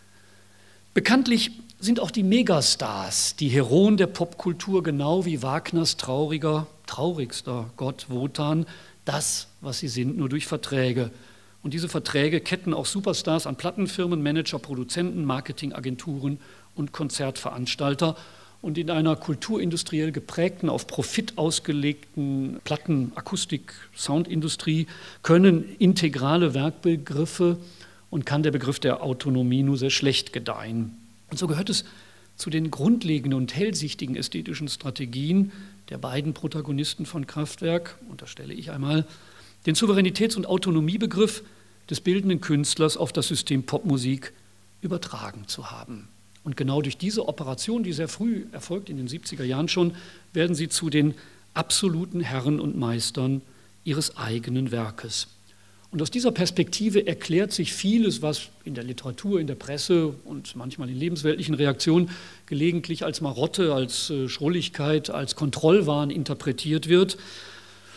Bekanntlich sind auch die Megastars, die Heroen der Popkultur, genau wie Wagners trauriger, traurigster Gott Wotan, das, was sie sind, nur durch Verträge. Und diese Verträge ketten auch Superstars an Plattenfirmen, Manager, Produzenten, Marketingagenturen und Konzertveranstalter. Und in einer kulturindustriell geprägten, auf Profit ausgelegten Platten-, Akustik-, Soundindustrie können integrale Werkbegriffe und kann der Begriff der Autonomie nur sehr schlecht gedeihen. Und so gehört es zu den grundlegenden und hellsichtigen ästhetischen Strategien der beiden Protagonisten von Kraftwerk, unterstelle ich einmal, den Souveränitäts- und Autonomiebegriff des bildenden Künstlers auf das System Popmusik übertragen zu haben. Und genau durch diese Operation, die sehr früh erfolgt, in den siebziger Jahren schon, werden sie zu den absoluten Herren und Meistern ihres eigenen Werkes. Und aus dieser Perspektive erklärt sich vieles, was in der Literatur, in der Presse und manchmal in lebensweltlichen Reaktionen gelegentlich als Marotte, als Schrulligkeit, als Kontrollwahn interpretiert wird.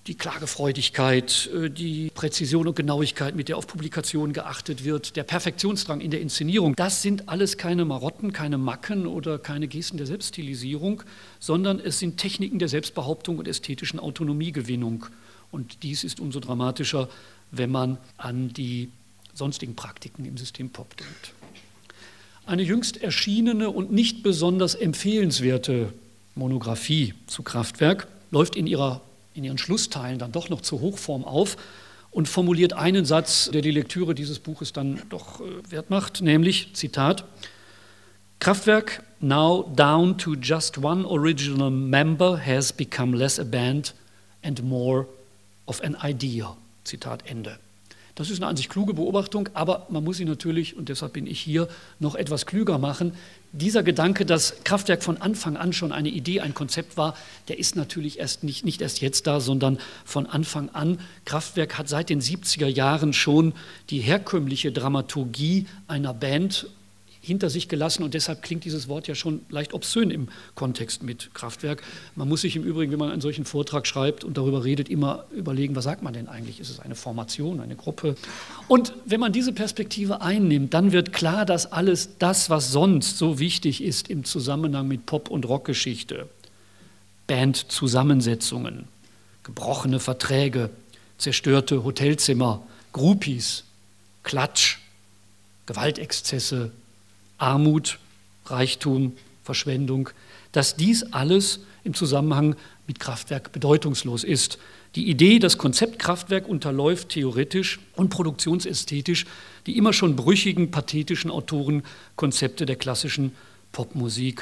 die Klagefreudigkeit, die Präzision und Genauigkeit, mit der auf Publikationen geachtet wird, der Perfektionsdrang in der Inszenierung, das sind alles keine Marotten, keine Macken oder keine Gesten der Selbststilisierung, sondern es sind Techniken der Selbstbehauptung und ästhetischen Autonomiegewinnung. Und dies ist umso dramatischer, wenn man an die sonstigen Praktiken im System Pop denkt. Eine jüngst erschienene und nicht besonders empfehlenswerte Monographie zu Kraftwerk läuft in, ihrer, in ihren Schlussteilen dann doch noch zur Hochform auf und formuliert einen Satz, der die Lektüre dieses Buches dann doch äh, wert macht, nämlich, Zitat, Kraftwerk, now down to just one original member, has become less a band and more of an idea. Zitat Ende. Das ist eine an sich kluge Beobachtung, aber man muss sie natürlich, und deshalb bin ich hier, noch etwas klüger machen. Dieser Gedanke, dass Kraftwerk von Anfang an schon eine Idee, ein Konzept war, der ist natürlich erst nicht, nicht erst jetzt da, sondern von Anfang an. Kraftwerk hat seit den siebziger Jahren schon die herkömmliche Dramaturgie einer Band hinter sich gelassen und deshalb klingt dieses Wort ja schon leicht obszön im Kontext mit Kraftwerk. Man muss sich im Übrigen, wenn man einen solchen Vortrag schreibt und darüber redet, immer überlegen, was sagt man denn eigentlich? Ist es eine Formation, eine Gruppe? Und wenn man diese Perspektive einnimmt, dann wird klar, dass alles das, was sonst so wichtig ist im Zusammenhang mit Pop- und Rockgeschichte, Bandzusammensetzungen, gebrochene Verträge, zerstörte Hotelzimmer, Groupies, Klatsch, Gewaltexzesse, Armut, Reichtum, Verschwendung, dass dies alles im Zusammenhang mit Kraftwerk bedeutungslos ist. Die Idee, das Konzept Kraftwerk unterläuft theoretisch und produktionsästhetisch die immer schon brüchigen, pathetischen Autorenkonzepte der klassischen Popmusik.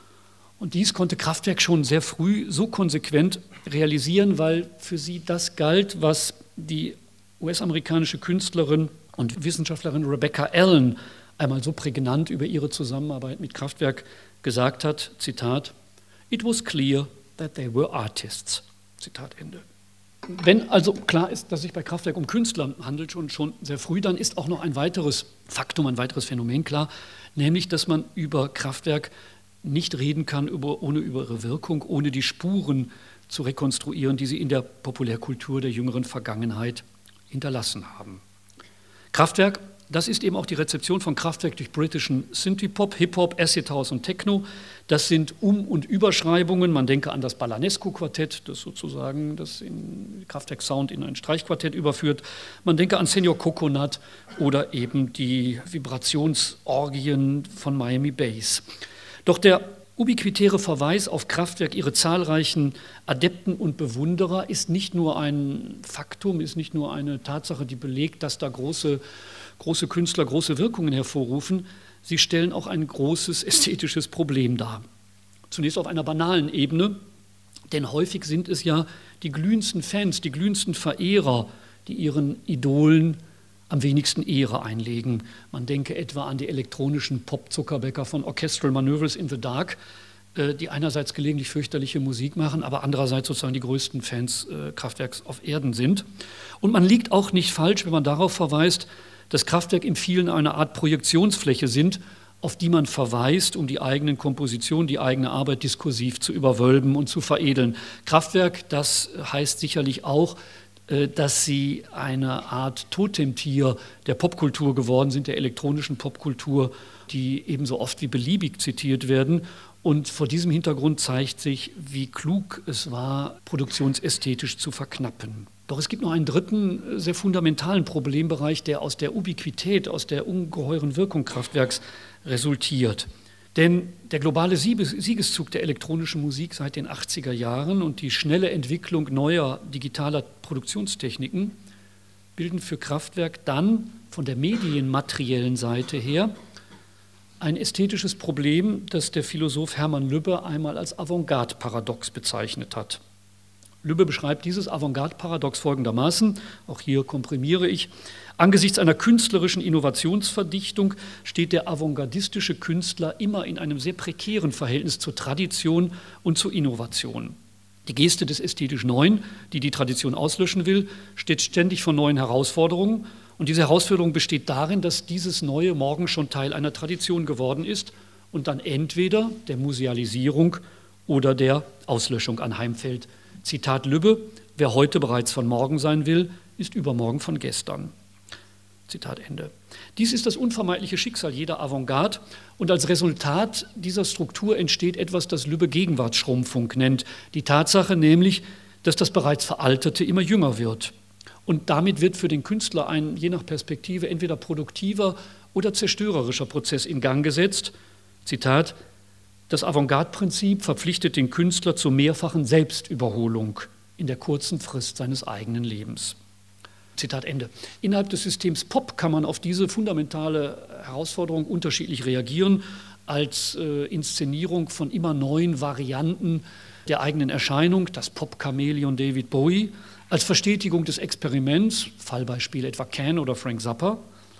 Und dies konnte Kraftwerk schon sehr früh so konsequent realisieren, weil für sie das galt, was die U S-amerikanische Künstlerin und Wissenschaftlerin Rebecca Allen einmal so prägnant über ihre Zusammenarbeit mit Kraftwerk gesagt hat, Zitat, It was clear that they were artists. Zitat Ende. Wenn also klar ist, dass es sich bei Kraftwerk um Künstler handelt, schon, schon sehr früh, dann ist auch noch ein weiteres Faktum, ein weiteres Phänomen klar, nämlich, dass man über Kraftwerk nicht reden kann, über, ohne über ihre Wirkung, ohne die Spuren zu rekonstruieren, die sie in der Populärkultur der jüngeren Vergangenheit hinterlassen haben. Kraftwerk, das ist eben auch die Rezeption von Kraftwerk durch britischen Synthie-Pop, Hip-Hop, Acid House und Techno. Das sind Um- und Überschreibungen. Man denke an das Balanescu-Quartett, das sozusagen das in Kraftwerk-Sound in ein Streichquartett überführt. Man denke an Senior Coconut oder eben die Vibrationsorgien von Miami Bass. Doch der ubiquitäre Verweis auf Kraftwerk, ihre zahlreichen Adepten und Bewunderer, ist nicht nur ein Faktum, ist nicht nur eine Tatsache, die belegt, dass da große große Künstler große Wirkungen hervorrufen, sie stellen auch ein großes ästhetisches Problem dar. Zunächst auf einer banalen Ebene, denn häufig sind es ja die glühendsten Fans, die glühendsten Verehrer, die ihren Idolen am wenigsten Ehre einlegen. Man denke etwa an die elektronischen Pop-Zuckerbäcker von Orchestral Manoeuvres in the Dark, die einerseits gelegentlich fürchterliche Musik machen, aber andererseits sozusagen die größten Fans Kraftwerks auf Erden sind. Und man liegt auch nicht falsch, wenn man darauf verweist, dass Kraftwerk in vielen eine Art Projektionsfläche sind, auf die man verweist, um die eigenen Kompositionen, die eigene Arbeit diskursiv zu überwölben und zu veredeln. Kraftwerk, das heißt sicherlich auch, dass sie eine Art Totemtier der Popkultur geworden sind, der elektronischen Popkultur, die ebenso oft wie beliebig zitiert werden. Und vor diesem Hintergrund zeigt sich, wie klug es war, produktionsästhetisch zu verknappen. Doch es gibt noch einen dritten, sehr fundamentalen Problembereich, der aus der Ubiquität, aus der ungeheuren Wirkung Kraftwerks resultiert. Denn der globale Siegeszug der elektronischen Musik seit den achtziger Jahren und die schnelle Entwicklung neuer digitaler Produktionstechniken bilden für Kraftwerk dann von der medienmateriellen Seite her ein ästhetisches Problem, das der Philosoph Hermann Lübbe einmal als Avantgarde-Paradox bezeichnet hat. Lübbe beschreibt dieses Avantgarde-Paradox folgendermaßen, auch hier komprimiere ich, angesichts einer künstlerischen Innovationsverdichtung steht der avantgardistische Künstler immer in einem sehr prekären Verhältnis zur Tradition und zur Innovation. Die Geste des ästhetisch Neuen, die die Tradition auslöschen will, steht ständig vor neuen Herausforderungen. Und diese Herausforderung besteht darin, dass dieses Neue morgen schon Teil einer Tradition geworden ist und dann entweder der Musealisierung oder der Auslöschung anheimfällt. Zitat Lübbe, wer heute bereits von morgen sein will, ist übermorgen von gestern. Zitat Ende. Dies ist das unvermeidliche Schicksal jeder Avantgarde und als Resultat dieser Struktur entsteht etwas, das Lübbe Gegenwartsschrumpfung nennt. Die Tatsache nämlich, dass das bereits Veraltete immer jünger wird. Und damit wird für den Künstler ein, je nach Perspektive, entweder produktiver oder zerstörerischer Prozess in Gang gesetzt. Zitat: Das Avantgarde-Prinzip verpflichtet den Künstler zur mehrfachen Selbstüberholung in der kurzen Frist seines eigenen Lebens. Zitat Ende. Innerhalb des Systems Pop kann man auf diese fundamentale Herausforderung unterschiedlich reagieren, als äh, Inszenierung von immer neuen Varianten der eigenen Erscheinung, das Pop-Chamäleon David Bowie, als Verstetigung des Experiments, Fallbeispiele etwa Can oder Frank Zappa,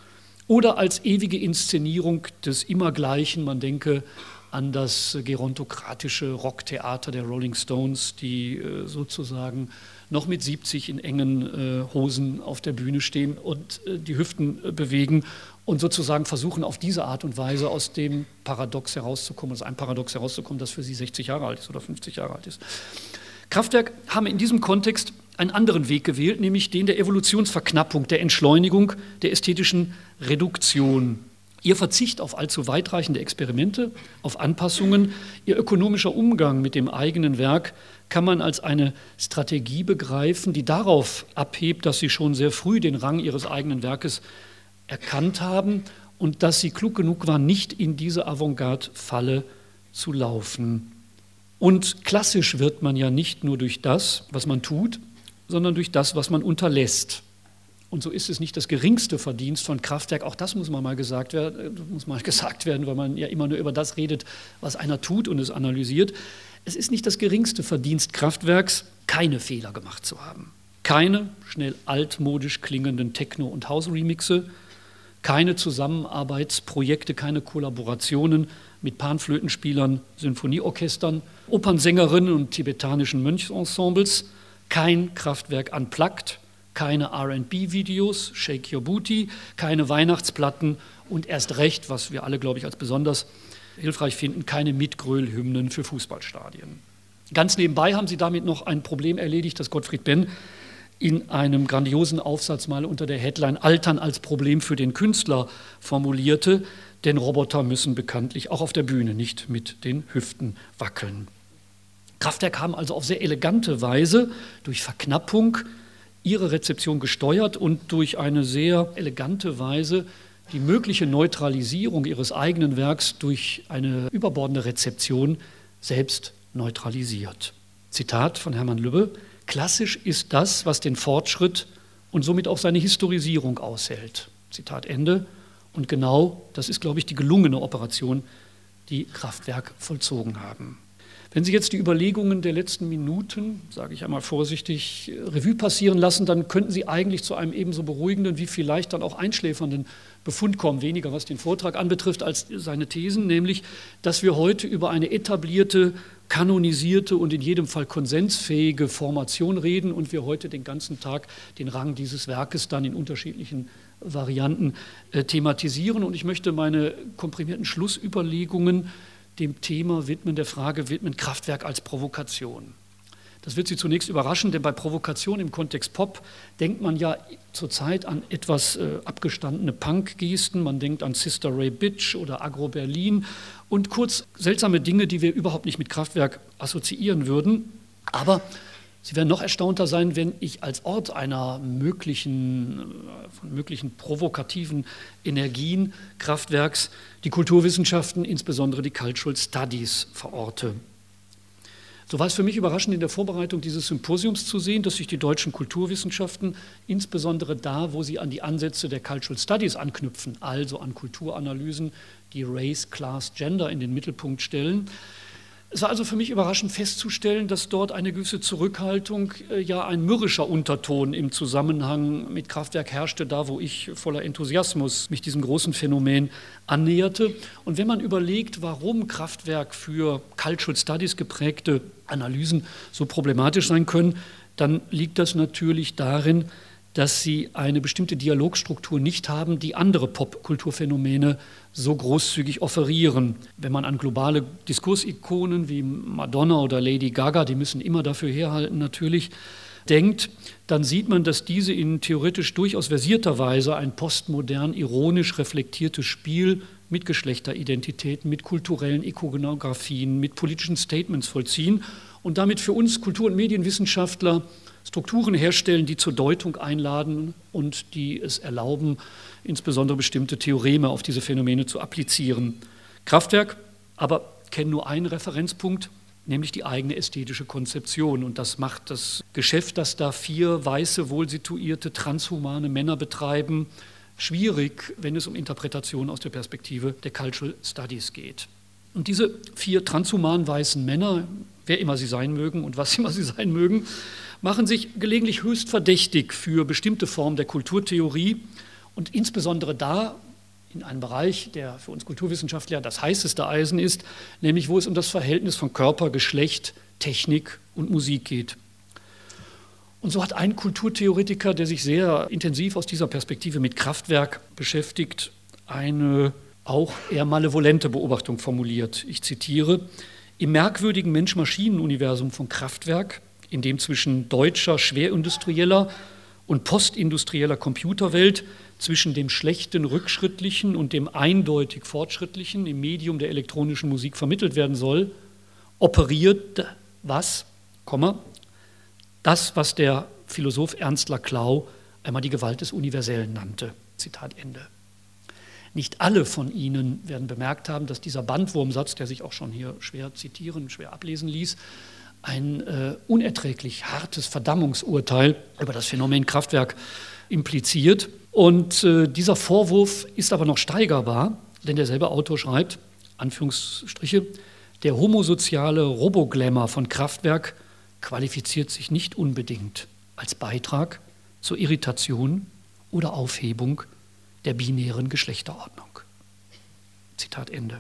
oder als ewige Inszenierung des Immergleichen, man denke an das gerontokratische Rocktheater der Rolling Stones, die äh, sozusagen noch mit siebzig in engen äh, Hosen auf der Bühne stehen und äh, die Hüften äh, bewegen und sozusagen versuchen, auf diese Art und Weise aus dem Paradox herauszukommen, aus einem Paradox herauszukommen, das für sie sechzig Jahre alt ist oder fünfzig Jahre alt ist. Kraftwerk haben in diesem Kontext einen anderen Weg gewählt, nämlich den der Evolutionsverknappung, der Entschleunigung, der ästhetischen Reduktion. Ihr Verzicht auf allzu weitreichende Experimente, auf Anpassungen, ihr ökonomischer Umgang mit dem eigenen Werk kann man als eine Strategie begreifen, die darauf abhebt, dass sie schon sehr früh den Rang ihres eigenen Werkes erkannt haben und dass sie klug genug waren, nicht in diese Avantgarde-Falle zu laufen. Und klassisch wird man ja nicht nur durch das, was man tut, sondern durch das, was man unterlässt. Und so ist es nicht das geringste Verdienst von Kraftwerk, auch das muss man mal gesagt werden, muss mal gesagt werden, weil man ja immer nur über das redet, was einer tut und es analysiert. Es ist nicht das geringste Verdienst Kraftwerks, keine Fehler gemacht zu haben. Keine schnell altmodisch klingenden Techno- und House-Remixe, keine Zusammenarbeitsprojekte, keine Kollaborationen mit Panflötenspielern, Sinfonieorchestern, Opernsängerinnen und tibetanischen Mönchsensembles, kein Kraftwerk unplugged, keine R and B-Videos, Shake Your Booty, keine Weihnachtsplatten und erst recht, was wir alle, glaube ich, als besonders hilfreich finden, keine Mitgröl-Hymnen für Fußballstadien. Ganz nebenbei haben sie damit noch ein Problem erledigt, das Gottfried Benn in einem grandiosen Aufsatz mal unter der Headline Altern als Problem für den Künstler formulierte, denn Roboter müssen bekanntlich auch auf der Bühne nicht mit den Hüften wackeln. Kraftwerk haben also auf sehr elegante Weise durch Verknappung ihre Rezeption gesteuert und durch eine sehr elegante Weise die mögliche Neutralisierung ihres eigenen Werks durch eine überbordende Rezeption selbst neutralisiert. Zitat von Hermann Lübbe: Klassisch ist das, was den Fortschritt und somit auch seine Historisierung aushält. Zitat Ende. Und genau das ist, glaube ich, die gelungene Operation, die Kraftwerk vollzogen haben. Wenn Sie jetzt die Überlegungen der letzten Minuten, sage ich einmal vorsichtig, Revue passieren lassen, dann könnten Sie eigentlich zu einem ebenso beruhigenden wie vielleicht dann auch einschläfernden Befund kommen, weniger was den Vortrag anbetrifft als seine Thesen, nämlich, dass wir heute über eine etablierte, kanonisierte und in jedem Fall konsensfähige Formation reden und wir heute den ganzen Tag den Rang dieses Werkes dann in unterschiedlichen Varianten äh, thematisieren. Und ich möchte meine komprimierten Schlussüberlegungen dem Thema widmen, der Frage widmen, Kraftwerk als Provokation. Das wird Sie zunächst überraschen, denn bei Provokation im Kontext Pop denkt man ja zurzeit an etwas äh, abgestandene Punk-Gesten, man denkt an Sister Ray Bitch oder Agro Berlin und kurz seltsame Dinge, die wir überhaupt nicht mit Kraftwerk assoziieren würden. Aber Sie werden noch erstaunter sein, wenn ich als Ort einer möglichen, von möglichen provokativen Energien Kraftwerks die Kulturwissenschaften, insbesondere die Cultural Studies, verorte. So war es für mich überraschend, in der Vorbereitung dieses Symposiums zu sehen, dass sich die deutschen Kulturwissenschaften, insbesondere da, wo sie an die Ansätze der Cultural Studies anknüpfen, also an Kulturanalysen, die Race, Class, Gender in den Mittelpunkt stellen. Es war also für mich überraschend festzustellen, dass dort eine gewisse Zurückhaltung, äh, ja ein mürrischer Unterton im Zusammenhang mit Kraftwerk herrschte, da wo ich voller Enthusiasmus mich diesem großen Phänomen annäherte. Und wenn man überlegt, warum Kraftwerk für Cultural Studies geprägte Analysen so problematisch sein können, dann liegt das natürlich darin, dass sie eine bestimmte Dialogstruktur nicht haben, die andere Popkulturphänomene so großzügig offerieren. Wenn man an globale Diskursikonen wie Madonna oder Lady Gaga, die müssen immer dafür herhalten natürlich, denkt, dann sieht man, dass diese in theoretisch durchaus versierter Weise ein postmodern, ironisch reflektiertes Spiel mit Geschlechteridentitäten, mit kulturellen Ikonografien, mit politischen Statements vollziehen und damit für uns Kultur- und Medienwissenschaftler Strukturen herstellen, die zur Deutung einladen und die es erlauben, insbesondere bestimmte Theoreme auf diese Phänomene zu applizieren. Kraftwerk aber kennen nur einen Referenzpunkt, nämlich die eigene ästhetische Konzeption. Und das macht das Geschäft, das da vier weiße, wohlsituierte, transhumane Männer betreiben, schwierig, wenn es um Interpretation aus der Perspektive der Cultural Studies geht. Und diese vier transhuman weißen Männer, wer immer sie sein mögen und was immer sie sein mögen, machen sich gelegentlich höchst verdächtig für bestimmte Formen der Kulturtheorie und insbesondere da, in einem Bereich, der für uns Kulturwissenschaftler das heißeste Eisen ist, nämlich wo es um das Verhältnis von Körper, Geschlecht, Technik und Musik geht. Und so hat ein Kulturtheoretiker, der sich sehr intensiv aus dieser Perspektive mit Kraftwerk beschäftigt, eine auch eher malevolente Beobachtung formuliert. Ich zitiere: Im merkwürdigen Mensch-Maschinen-Universum von Kraftwerk, in dem zwischen deutscher schwerindustrieller und postindustrieller Computerwelt, zwischen dem schlechten Rückschrittlichen und dem eindeutig Fortschrittlichen im Medium der elektronischen Musik vermittelt werden soll, operiert was, Komma, das, was der Philosoph Ernst Laclau einmal die Gewalt des Universellen nannte. Zitat Ende. Nicht alle von Ihnen werden bemerkt haben, dass dieser Bandwurmsatz, der sich auch schon hier schwer zitieren, schwer ablesen ließ, ein äh, unerträglich hartes Verdammungsurteil über das Phänomen Kraftwerk impliziert. Und äh, dieser Vorwurf ist aber noch steigerbar, denn derselbe Autor schreibt, Anführungsstriche, der homosoziale Roboglamour von Kraftwerk qualifiziert sich nicht unbedingt als Beitrag zur Irritation oder Aufhebung der binären Geschlechterordnung. Zitat Ende.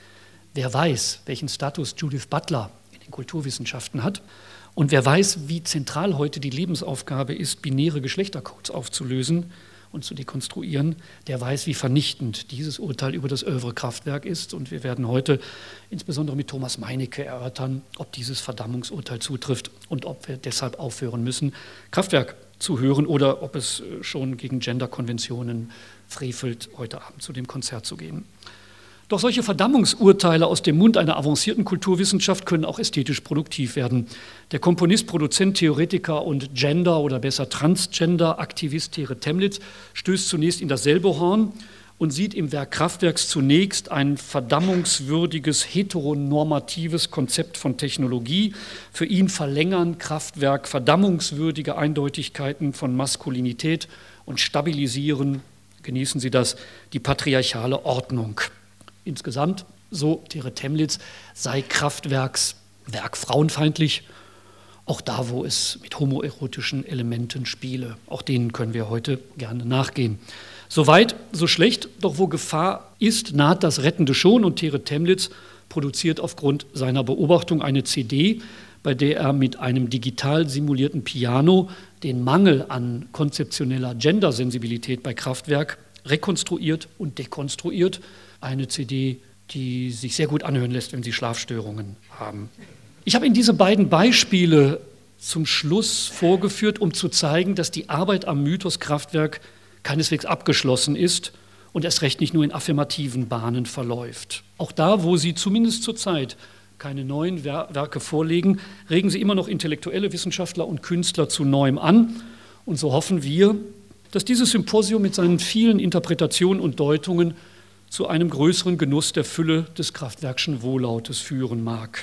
Wer weiß, welchen Status Judith Butler in den Kulturwissenschaften hat und wer weiß, wie zentral heute die Lebensaufgabe ist, binäre Geschlechtercodes aufzulösen und zu dekonstruieren, der weiß, wie vernichtend dieses Urteil über das Œuvre Kraftwerk ist. Und wir werden heute insbesondere mit Thomas Meinecke erörtern, ob dieses Verdammungsurteil zutrifft und ob wir deshalb aufhören müssen, Kraftwerk zu hören oder ob es schon gegen Genderkonventionen frevelt, heute Abend zu dem Konzert zu gehen. Doch solche Verdammungsurteile aus dem Mund einer avancierten Kulturwissenschaft können auch ästhetisch produktiv werden. Der Komponist, Produzent, Theoretiker und Gender- oder besser Transgender-Aktivist Tere Temlitz stößt zunächst in dasselbe Horn und sieht im Werk Kraftwerks zunächst ein verdammungswürdiges, heteronormatives Konzept von Technologie. Für ihn verlängern Kraftwerk verdammungswürdige Eindeutigkeiten von Maskulinität und stabilisieren, genießen Sie das, die patriarchale Ordnung. Insgesamt, so Tere Temlitz, sei Kraftwerks Werk frauenfeindlich, auch da, wo es mit homoerotischen Elementen spiele. Auch denen können wir heute gerne nachgehen. So weit, so schlecht, doch wo Gefahr ist, naht das Rettende schon. Und Tere Temlitz produziert aufgrund seiner Beobachtung eine C D, bei der er mit einem digital simulierten Piano den Mangel an konzeptioneller Gendersensibilität bei Kraftwerk rekonstruiert und dekonstruiert. Eine C D, die sich sehr gut anhören lässt, wenn Sie Schlafstörungen haben. Ich habe Ihnen diese beiden Beispiele zum Schluss vorgeführt, um zu zeigen, dass die Arbeit am Mythos Kraftwerk keineswegs abgeschlossen ist und erst recht nicht nur in affirmativen Bahnen verläuft. Auch da, wo Sie zumindest zurzeit keine neuen Werke vorlegen, regen Sie immer noch intellektuelle Wissenschaftler und Künstler zu Neuem an. Und so hoffen wir, dass dieses Symposium mit seinen vielen Interpretationen und Deutungen zu einem größeren Genuss der Fülle des Kraftwerkschen Wohllautes führen mag.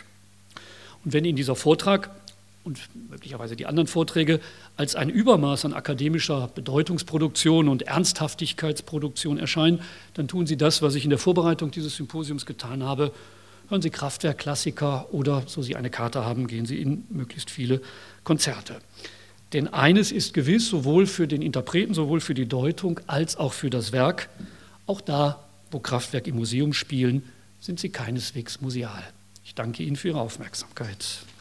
Und wenn Ihnen dieser Vortrag und möglicherweise die anderen Vorträge als ein Übermaß an akademischer Bedeutungsproduktion und Ernsthaftigkeitsproduktion erscheinen, dann tun Sie das, was ich in der Vorbereitung dieses Symposiums getan habe. Hören Sie Kraftwerk-Klassiker oder, so Sie eine Karte haben, gehen Sie in möglichst viele Konzerte. Denn eines ist gewiss, sowohl für den Interpreten, sowohl für die Deutung als auch für das Werk, auch da, wo Kraftwerk im Museum spielen, sind sie keineswegs museal. Ich danke Ihnen für Ihre Aufmerksamkeit.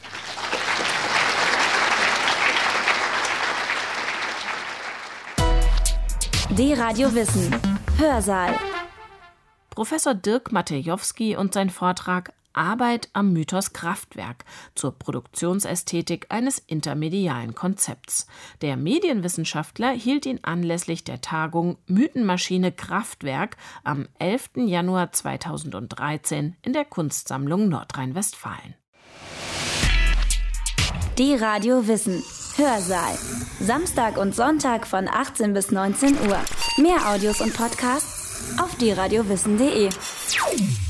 D-Radio Wissen. Hörsaal. Professor Dirk Matejowski und sein Vortrag Arbeit am Mythos Kraftwerk zur Produktionsästhetik eines intermedialen Konzepts. Der Medienwissenschaftler hielt ihn anlässlich der Tagung Mythenmaschine Kraftwerk am elften Januar zweitausenddreizehn in der Kunstsammlung Nordrhein-Westfalen. Die Radio Wissen Hörsaal. Samstag und Sonntag von achtzehn bis neunzehn Uhr. Mehr Audios und Podcasts auf die radio wissen punkt de.